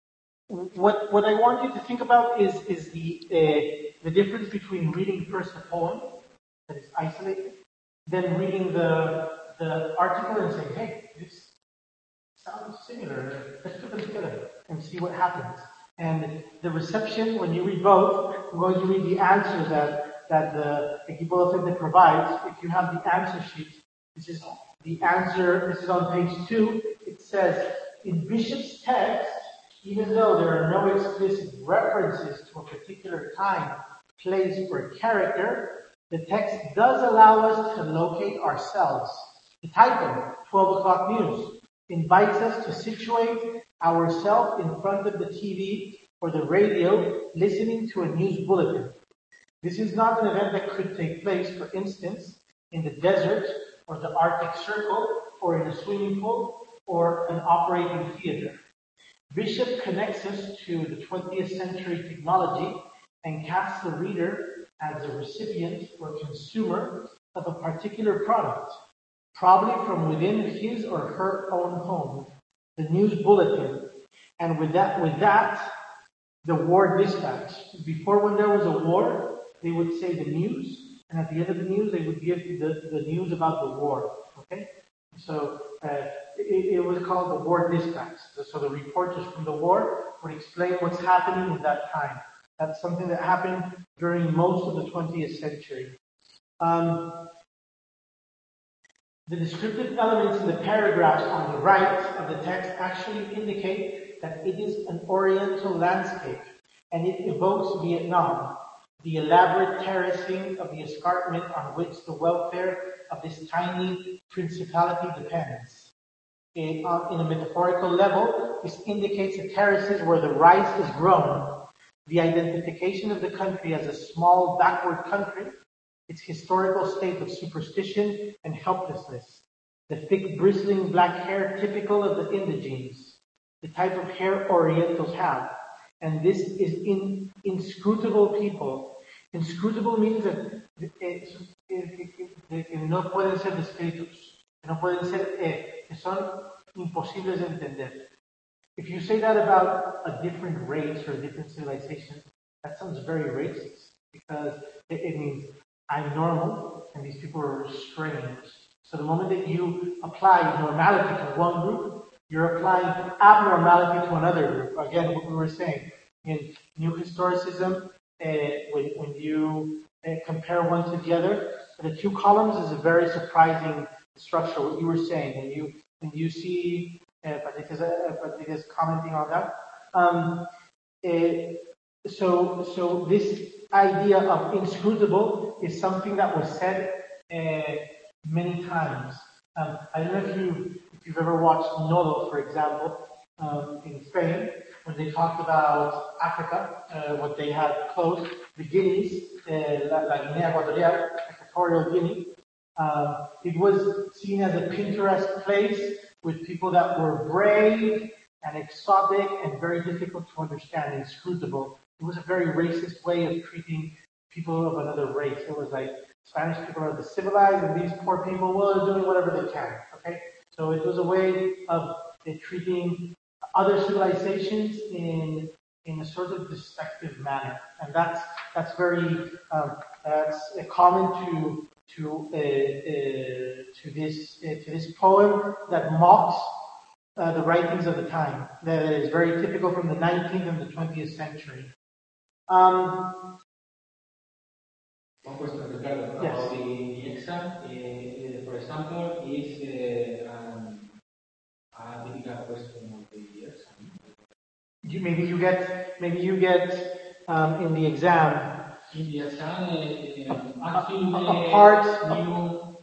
what what I want you to think about is is the uh, the difference between reading first a poem that is isolated, then reading the the article and saying, hey, this sounds similar. Let's put them together and see what happens. And the reception, when you read both, I'm going to read the answers that, that the Equipo Docente provides. If you have the answer sheet, this is the answer, this is on page two. It says, in Bishop's text, even though there are no explicit references to a particular time, place, or character, the text does allow us to locate ourselves. The title, twelve o'clock News, invites us to situate ourselves in front of the T V or the radio, listening to a news bulletin. This is not an event that could take place, for instance, in the desert or the Arctic Circle or in a swimming pool or an operating theater. Bishop connects us to the twentieth century technology and casts the reader as a recipient or consumer of a particular product, probably from within his or her own home, the news bulletin, and with that, with that, the war dispatch. Before, when there was a war, they would say the news, and at the end of the news, they would give the, the news about the war. Okay, so uh, it, it was called the war dispatch. So the reporters from the war would explain what's happening in that time. That's something that happened during most of the twentieth century. Um, The descriptive elements in the paragraphs on the right of the text actually indicate that it is an oriental landscape, and it evokes Vietnam, the elaborate terracing of the escarpment on which the welfare of this tiny principality depends. In, uh, in a metaphorical level, this indicates the terraces where the rice is grown, the identification of the country as a small backward country, its historical state of superstition and helplessness, the thick bristling black hair typical of the indigenes, the type of hair Orientals have, and this is in inscrutable people. Inscrutable means that eh, eh, que no pueden ser descritos, que no pueden ser, eh, que son imposibles de entender. If you say that about a different race or a different civilization, that sounds very racist, because it, it means I'm normal, and these people are strange. So the moment that you apply normality to one group, you're applying abnormality to another group. Again, what we were saying, in New Historicism, uh, when, when you uh, compare one to the other, the two columns is a very surprising structure, what you were saying. When you, when you see uh, Patricia's, uh, Patricia's commenting on that. Um, uh, so, so this idea of inscrutable is something that was said uh, many times. Um, I don't know if you if you've ever watched Nodo, for example, um, in Spain, when they talked about Africa, uh, what they had close, the Guineas, uh, La, La Guinea Equatorial, Equatorial Guinea. Um, it was seen as a Pinterest place with people that were brave and exotic and very difficult to understand, inscrutable. It was a very racist way of treating people of another race. It was like Spanish people are the civilized, and these poor people, well, they're doing whatever they can. Okay, so it was a way of uh, treating other civilizations in in a sort of despective manner, and that's that's very um, that's uh, common to to uh, uh, to this uh, to this poem that mocks uh, the writings of the time. That is very typical from the nineteenth and the twentieth century. Um, One question, Ricardo, yes. about the, the exam. Uh, uh, for example, is uh, um, a difficult question of the exam. You, maybe you get maybe you get um, in the exam. In the exam, uh, a, actually, a, a part new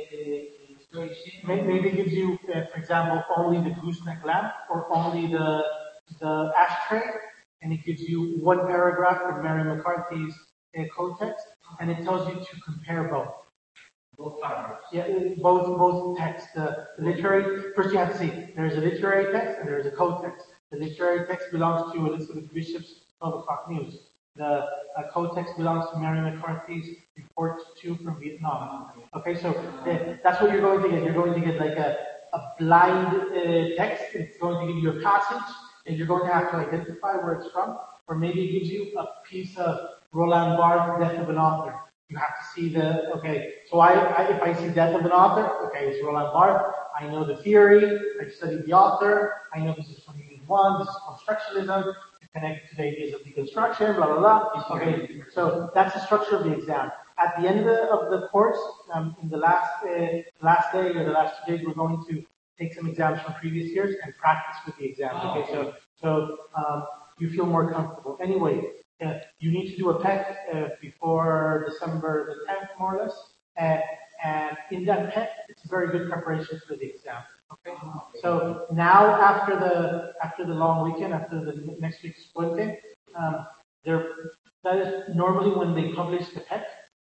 story sheet. Maybe it gives you, uh, for example, only the gooseneck lamp or only the the ashtray, and it gives you one paragraph from Mary McCarthy's uh, code text, and it tells you to compare both. Both paragraphs. Yeah, both both texts. The, the literary first you have to see there's a literary text and there's a code text. The literary text belongs to Elizabeth Bishop's twelve o'clock news. The uh, code text belongs to Mary McCarthy's report two from Vietnam. Okay, so uh, that's what you're going to get. You're going to get like a, a blind uh, text. It's going to give you a passage, and you're going to have to identify where it's from. Or maybe it gives you a piece of Roland Barthes' Death of an Author. You have to see the, okay, so I, I if I see Death of an Author, okay, it's Roland Barthes. I know the theory. I studied the author. I know this is from Unit one. This is constructionism. Connected to the ideas of deconstruction, blah, blah, blah. Okay, so that's the structure of the exam. At the end of the, of the course, um, in the last uh, last day or the last two days, we're going to take some exams from previous years and practice with the exam. Okay, so so um, you feel more comfortable. Anyway, uh, you need to do a P E C uh, before December the tenth, more or less. Uh, and in that P E C, it's a very good preparation for the exam. Okay. So now, after the after the long weekend, after the next week's Puente, um, there that is normally when they publish the P E C.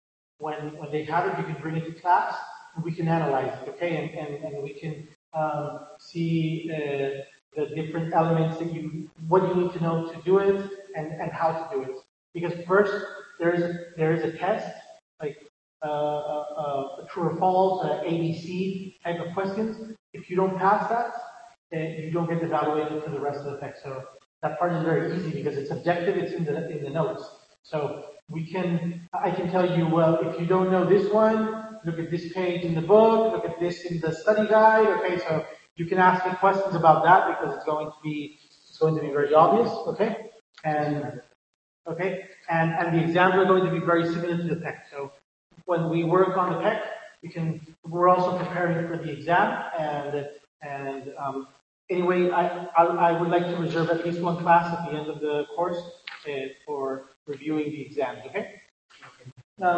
When when they have it, you can bring it to class and we can analyze it. Okay, and and, and we can um, see uh, the different elements that you what you need to know to do it and and how to do it. Because first there is there is a test like uh, uh, uh, true or false, uh, A B C type of questions. If you don't pass that, then you don't get evaluated for the rest of the text. So that part is very easy because it's objective. It's in the in the notes. So we can I can tell you, well, if you don't know this one, look at this page in the book. Look at this in the study guide. Okay, so you can ask me questions about that because it's going to be it's going to be very obvious. Okay, and okay, and and the exams are going to be very similar to the text. So when we work on the P E C, we can, we're also preparing for the exam, and and um, anyway, I, I I would like to reserve at least one class at the end of the course uh, for reviewing the exams. Okay. Um,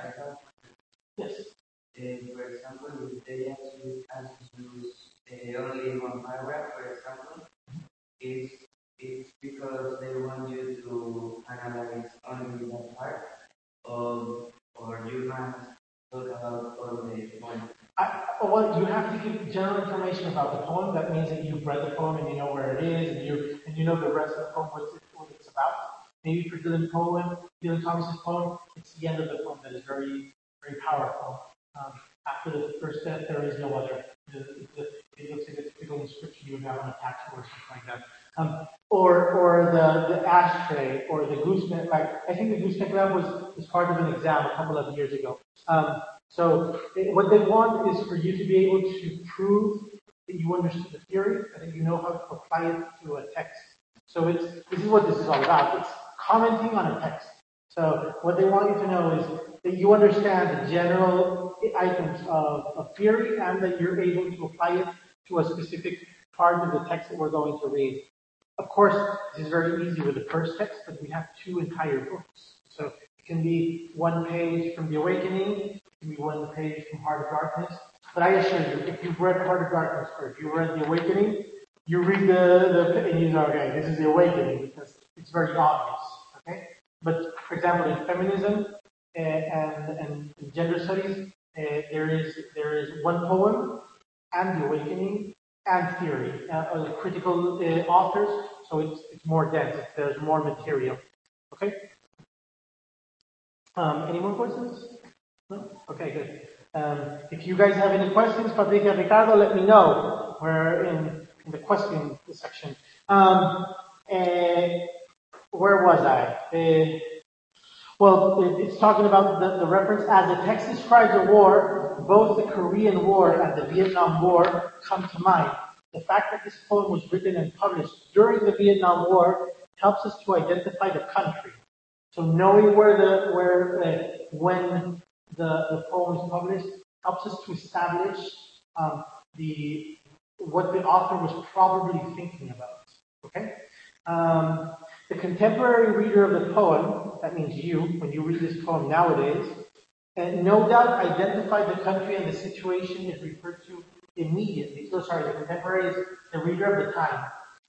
yes. Uh, for example, if they ask you to use uh, only one paragraph, for example, it's it's because they want you to analyze only that part, or or you must talk about all the poem. I, well, you have to give general information about the poem. That means that you've read the poem and you know where it is, and you and you know the rest of the poem, what, it, what it's about. Maybe for Dylan poem, Dylan Thomas's poem, it's the end of the poem that is very, very powerful. Um, after the first step, there is no other. The, the, it looks like a typical inscription you would have on a tattoo or something like that. Um, or or the, the ashtray or the gooseneck. Like I think the gooseneck lamp was was part of an exam a couple of years ago. Um, So it, what they want is for you to be able to prove that you understood the theory and that you know how to apply it to a text. So it's this is what this is all about. It's commenting on a text. So what they want you to know is that you understand the general items of, of theory and that you're able to apply it to a specific part of the text that we're going to read. Of course, this is very easy with the first text, but we have two entire books. So it can be one page from the Awakening, Give me one page from Heart of Darkness. But I assure you, if you've read Heart of Darkness or if you read The Awakening, you read the, the and you know, okay, this is The Awakening because it's very obvious. Okay? But for example, in feminism uh, and, and in gender studies, uh, there is there is one poem and The Awakening and theory, uh, uh, critical uh, authors, so it's it's more dense. It's, there's more material. Okay. Um, any more questions? No? Okay, good. Um, if you guys have any questions, Patricia, Ricardo, let me know. We're in, in the question section. Um, uh, where was I? Uh, well, it, it's talking about the, the reference as the text describes a war, both the Korean War and the Vietnam War come to mind. The fact that this poem was written and published during the Vietnam War helps us to identify the country. So knowing where the where uh, when the the poem is published helps us to establish um, the what the author was probably thinking about. Okay, um, the contemporary reader of the poem, that means you, when you read this poem nowadays, and no doubt identified the country and the situation is referred to immediately. So sorry, the contemporary is the reader of the time.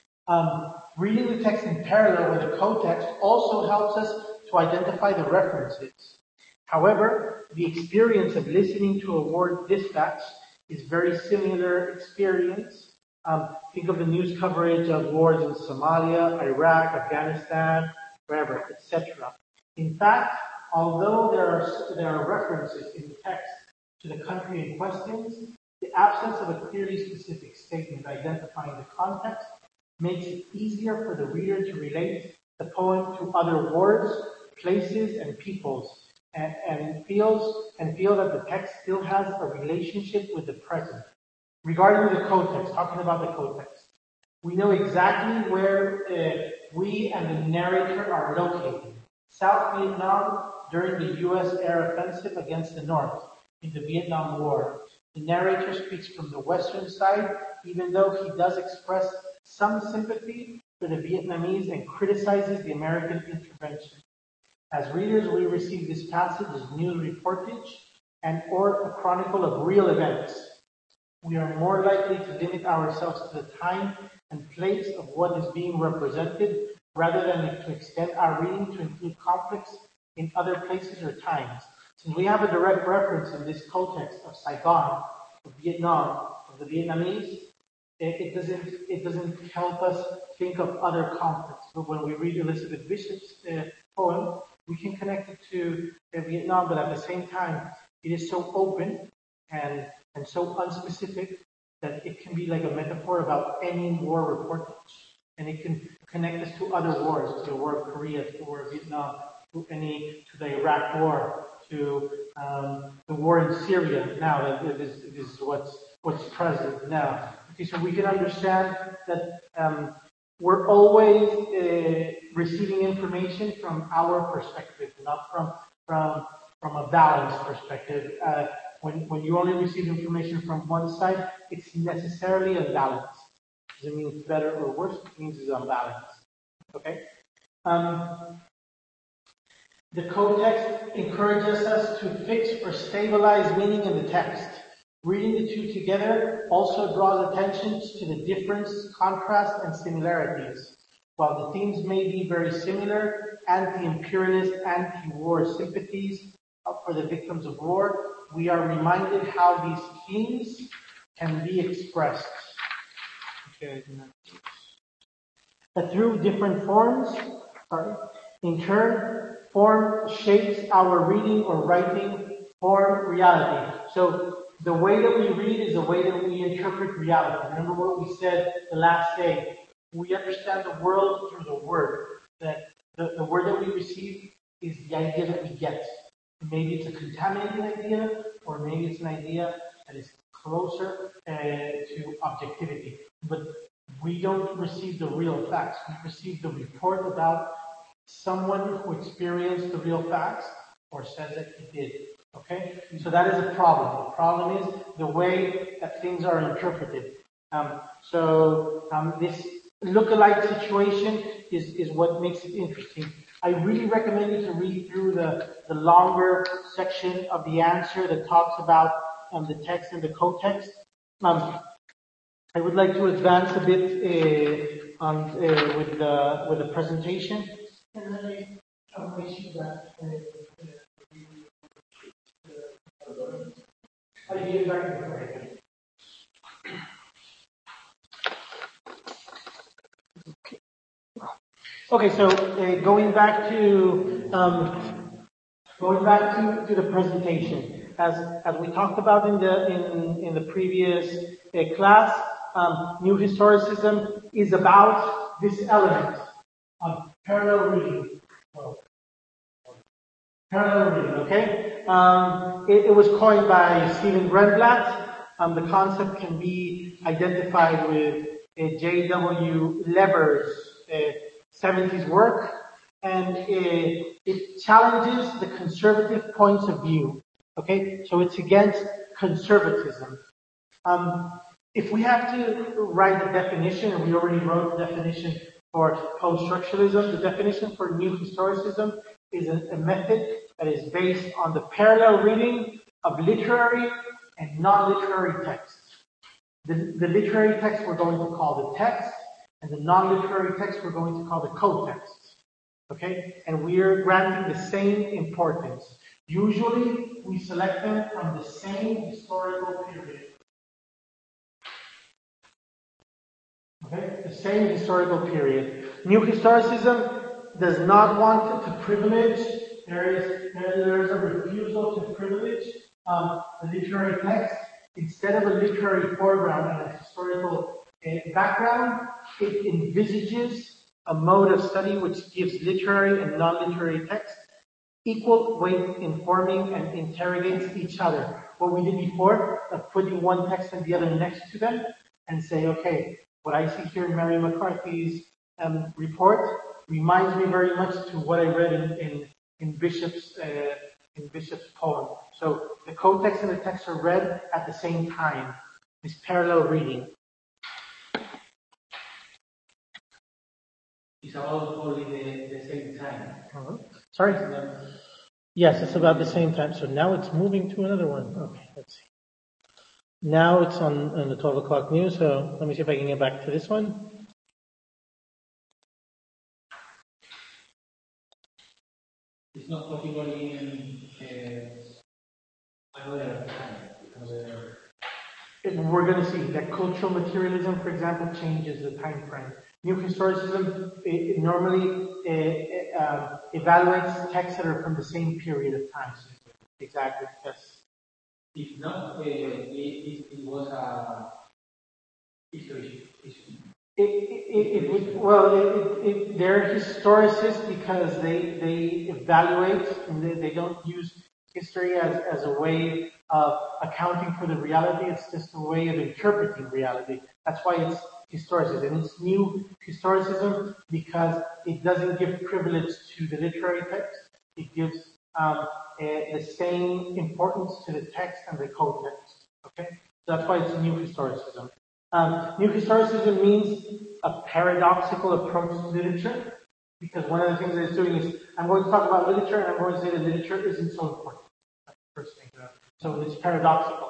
Um, reading the text in parallel with the co-text also helps us to identify the references. However, the experience of listening to a war dispatch is very similar experience. Um, think of the news coverage of wars in Somalia, Iraq, Afghanistan, wherever, et cetera. In fact, although there are there are references in the text to the country in questions, the absence of a clearly specific statement identifying the context makes it easier for the reader to relate the poem to other words, places, and peoples, and, and feels and feel that the text still has a relationship with the present. Regarding the context, talking about the context, we know exactly where uh, we and the narrator are located. South Vietnam during the U S air offensive against the North in the Vietnam War. The narrator speaks from the western side, even though he does express some sympathy for the Vietnamese and criticizes the American intervention. As readers, we receive this passage as news reportage and or a chronicle of real events. We are more likely to limit ourselves to the time and place of what is being represented rather than to extend our reading to include conflicts in other places or times. Since we have a direct reference in this context of Saigon, of Vietnam, of the Vietnamese, it, it doesn't it doesn't help us think of other conflicts. But when we read Elizabeth Bishop's uh, poem, we can connect it to uh, Vietnam, but at the same time, it is so open and and so unspecific that it can be like a metaphor about any war reportage. And it can connect us to other wars, to the war of Korea, to the war of Vietnam, to any, to the Iraq war, to um, the war in Syria now. That is, is what's what's present now. Okay, so we can understand that um, we're always uh, receiving information from our perspective, not from from from a balanced perspective. Uh, when when you only receive information from one side, it's necessarily unbalanced. Does it mean it's better or worse? It means it's unbalanced. Okay. Um, the co-text encourages us to fix or stabilize meaning in the text. Reading the two together also draws attention to the difference, contrast, and similarities. While the themes may be very similar, anti-imperialist, anti-war sympathies for the victims of war, we are reminded how these themes can be expressed. Okay. But through different forms, sorry, in turn, form shapes our reading or writing, form reality. So the way that we read is the way that we interpret reality. Remember what we said the last day. We understand the world through the word. That the, the word that we receive is the idea that we get. Maybe it's a contaminated idea, or maybe it's an idea that is closer uh, to objectivity. But we don't receive the real facts. We receive the report about someone who experienced the real facts or says that he did. Okay? So that is a problem. The problem is the way that things are interpreted. Um, so um, this look-alike situation is, is what makes it interesting. I really recommend you to read through the, the longer section of the answer that talks about um, the text and the co-text. Um, I would like to advance a bit uh, on uh, with the with the presentation. And then I, I'll make sure that uh, uh, I give it back to you. Okay, so uh, going back to um, going back to, to the presentation, as as we talked about in the in in the previous uh, class, um, New Historicism is about this element of parallel reading. Well, parallel reading, okay? Um, it, it was coined by Stephen Greenblatt. Um, the concept can be identified with uh, J W Leber's uh, seventies work, and it, it challenges the conservative points of view. Okay, so it's against conservatism. Um, if we have to write a definition, and we already wrote the definition for post-structuralism, the definition for New Historicism is a, a method that is based on the parallel reading of literary and non-literary texts. The, the literary text we're going to call the text, and the non-literary text we're going to call the co-text. Okay? And we are granting the same importance. Usually, we select them from the same historical period. Okay? The same historical period. New Historicism does not want to privilege. There is, there is a refusal to privilege um, the literary text. Instead of a literary foreground and a historical uh, background, it envisages a mode of study which gives literary and non-literary text equal weight in forming and interrogates each other. What we did before, of putting one text and the other next to them and say, okay, what I see here in Mary McCarthy's um, report reminds me very much to what I read in, in, in Bishop's uh, in Bishop's poem. So the co-text and the text are read at the same time. This parallel reading. It's about only the, the same time. Uh-huh. Sorry? Yes, it's about the same time. So now it's moving to another one. Okay, let's see. Now it's on, on the twelve o'clock news, so let me see if I can get back to this one. It's not possible in uh, another time. Another... We're going to see that cultural materialism, for example, changes the time frame. New Historicism it, it normally uh, uh, evaluates texts that are from the same period of time. Exactly, yes. If not, uh, it, it, it was a history issue. It, it, it would, well, it, it, they're historicists because they they evaluate and they, they don't use history as, as a way of accounting for the reality. It's just a way of interpreting reality. That's why it's historicism. And it's new historicism because it doesn't give privilege to the literary text. It gives um, a, the same importance to the text and the co-text. Okay, so that's why it's new historicism. Um, new historicism means a paradoxical approach to literature, because one of the things that it's doing is, I'm going to talk about literature, and I'm going to say that literature isn't so important. First thing, so it's paradoxical.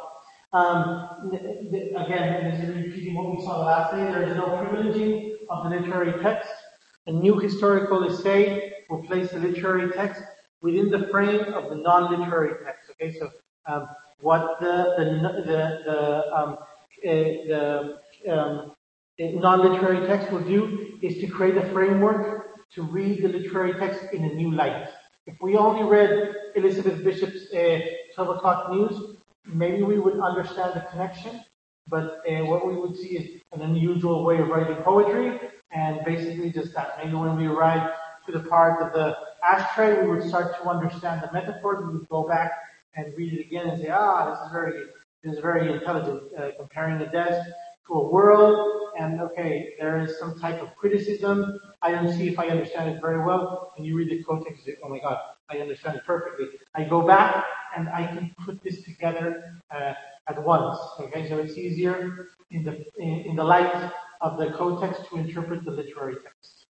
Um, again, this is repeating what we saw the last day. There is no privileging of the literary text. A new historical essay will place the literary text within the frame of the non-literary text. Okay, so um, what the the the, the um, Uh, the um, non-literary text will do is to create a framework to read the literary text in a new light. If we only read Elizabeth Bishop's uh, twelve o'clock news, maybe we would understand the connection, but uh, what we would see is an unusual way of writing poetry, and basically just that. Maybe when we arrive to the part of the ashtray, we would start to understand the metaphor, we would go back and read it again and say, ah, this is very good. Is very intelligent, uh, comparing the desk to a world, and okay, there is some type of criticism. I don't see if I understand it very well. When you read the context, you say, oh my God, I understand it perfectly. I go back and I can put this together uh, at once. Okay, so it's easier in the in, in the light of the co-text to interpret the literary text.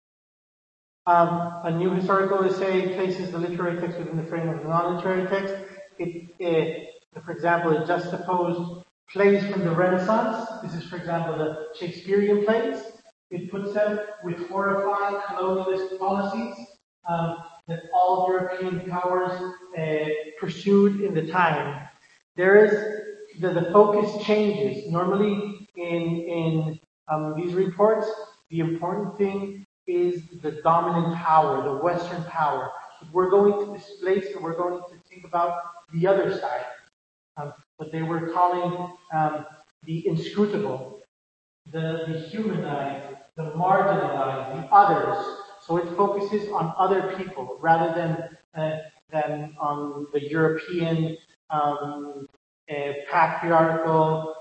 Um, a new historical essay places the literary text within the frame of the non-literary text. It, it, for example, it juxtaposed plays from the Renaissance. This is, for example, the Shakespearean plays. It puts them with horrifying colonialist policies um, that all European powers uh, pursued in the time. There is the, the focus changes. Normally, in in um, these reports, the important thing is the dominant power, the Western power. We're going to displace, and we're going to think about the other side, um, what they were calling um, the inscrutable, the, the humanized, the marginalized, the others. So it focuses on other people rather than uh, than on the European um, uh, patriarchal,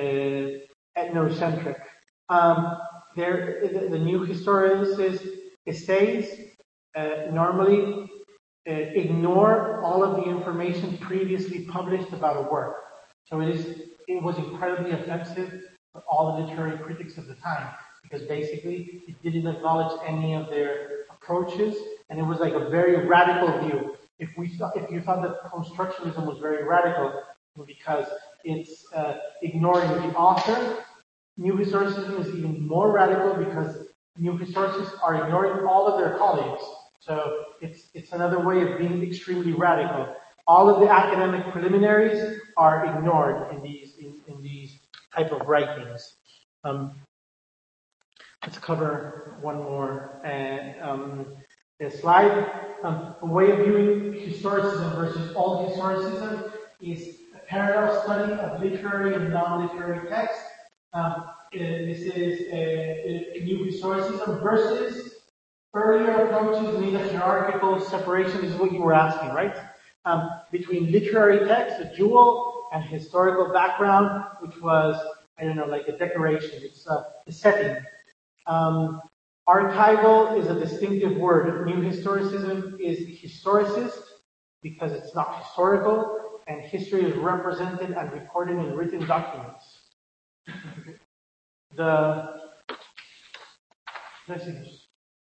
uh, ethnocentric. Um, there, the, the new historians' essays uh, normally uh, ignore all of the information previously published about a work. So it is it was incredibly offensive for all the literary critics of the time, because basically it didn't acknowledge any of their approaches, and it was like a very radical view. If we thought, if you thought that post-structuralism was very radical because it's uh, ignoring the author, New Historicism is even more radical because New Historicists are ignoring all of their colleagues. So it's it's another way of being extremely radical. All of the academic preliminaries are ignored in these in, in these type of writings. Um, let's cover one more uh, um, slide. Um, a way of viewing historicism versus all historicism is a parallel study of literary and non-literary text. Um, uh, this is uh, uh, new historicism versus earlier approaches made a hierarchical separation. This is what you were asking, right? Um, between literary text, a jewel, and historical background, which was, I don't know, like a decoration. It's uh, the setting. Um, archival is a distinctive word. New historicism is historicist because it's not historical, and history is represented and recorded in written documents. The, let's see this.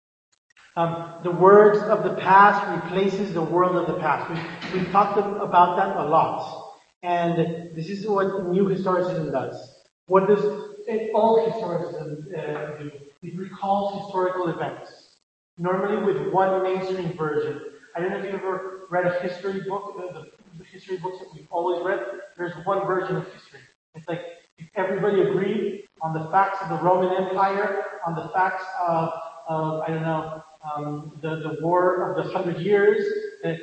Um, the words of the past replaces the world of the past. We've, we've talked about that a lot. And this is what new historicism does. What does all historicism uh, do? It recalls historical events, normally with one mainstream version. I don't know if you've ever read a history book, the, the history books that we've always read. There's one version of history. It's like if everybody agreed on the facts of the Roman Empire, on the facts of, of I don't know, um, the, the War of the Hundred Years. Uh,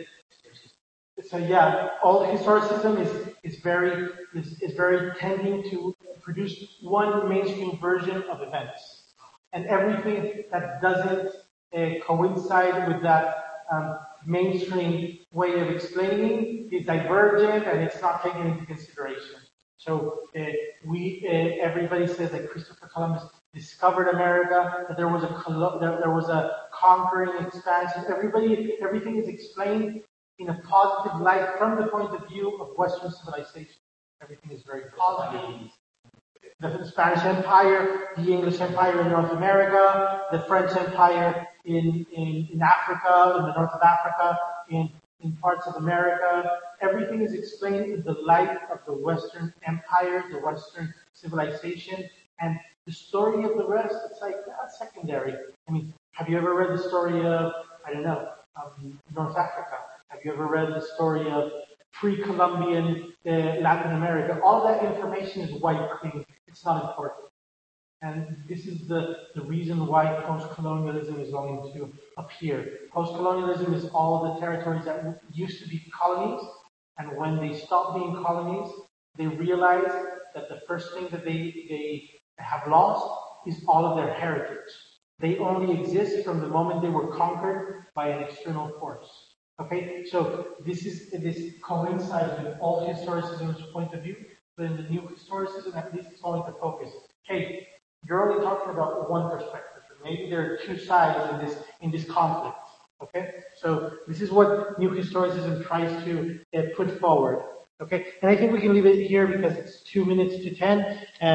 so yeah, all historicism is, is very is, is very tending to produce one mainstream version of events. And everything that doesn't uh, coincide with that um, mainstream way of explaining is divergent and it's not taken into consideration. So uh, we, uh, everybody says that Christopher Columbus discovered America, that there was a there, there was a conquering expansion. Everybody, everything is explained in a positive light from the point of view of Western civilization. Everything is very positive. The Spanish Empire, the English Empire in North America, the French Empire in, in, in Africa, in the north of Africa, in, in parts of America. Everything is explained in the light of the Western Empire, the Western civilization, and the story of the rest, it's like that's secondary. I mean, have you ever read the story of, I don't know, um, North Africa? Have you ever read the story of pre-Columbian uh, Latin America? All that information is white clean. It's not important. And this is the, the reason why post-colonialism is going to appear. Post-colonialism is all the territories that used to be colonies, and when they stop being colonies, they realize that the first thing that they, they have lost is all of their heritage. They only exist from the moment they were conquered by an external force. Okay, so this is this coincides with all historicism's point of view, but in the new historicism, at least it's going to focus. Okay, you're only talking about one perspective. Maybe there are two sides in this in this conflict. Okay, so this is what new historicism tries to uh, put forward. Okay, and I think we can leave it here because it's two minutes to ten, and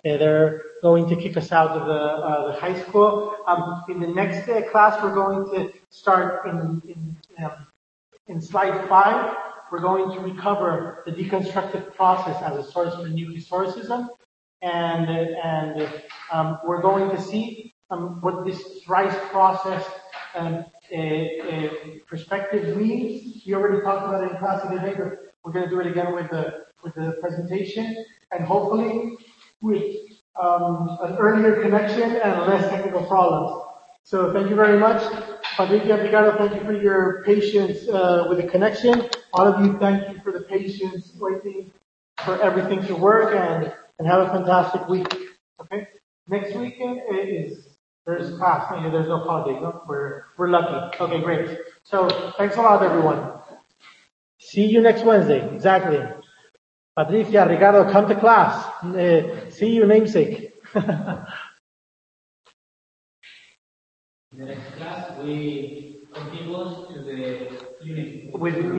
Uh, they're going to kick us out of the, uh, the high school. Um, in the next uh, class, we're going to start in, in, um, in slide five. We're going to recover the deconstructive process as a source for new historicism. And, and um, we're going to see um, what this thrice process um, uh, uh, perspective means. We already talked about it in class today, but we're going to do it again with the, with the presentation. And hopefully with um, an earlier connection and less technical problems. So thank you very much. Patricia, Ricardo, thank you for your patience uh, with the connection. All of you, thank you for the patience waiting for everything to work, and, and have a fantastic week. Okay? Next weekend is, there's class. No, there's no holiday. No? We're, we're lucky. Okay, great. So thanks a lot, everyone. See you next Wednesday. Exactly. Patricia, Ricardo, come to class. Uh, see you, namesake. In the next class, we continue to the unit. With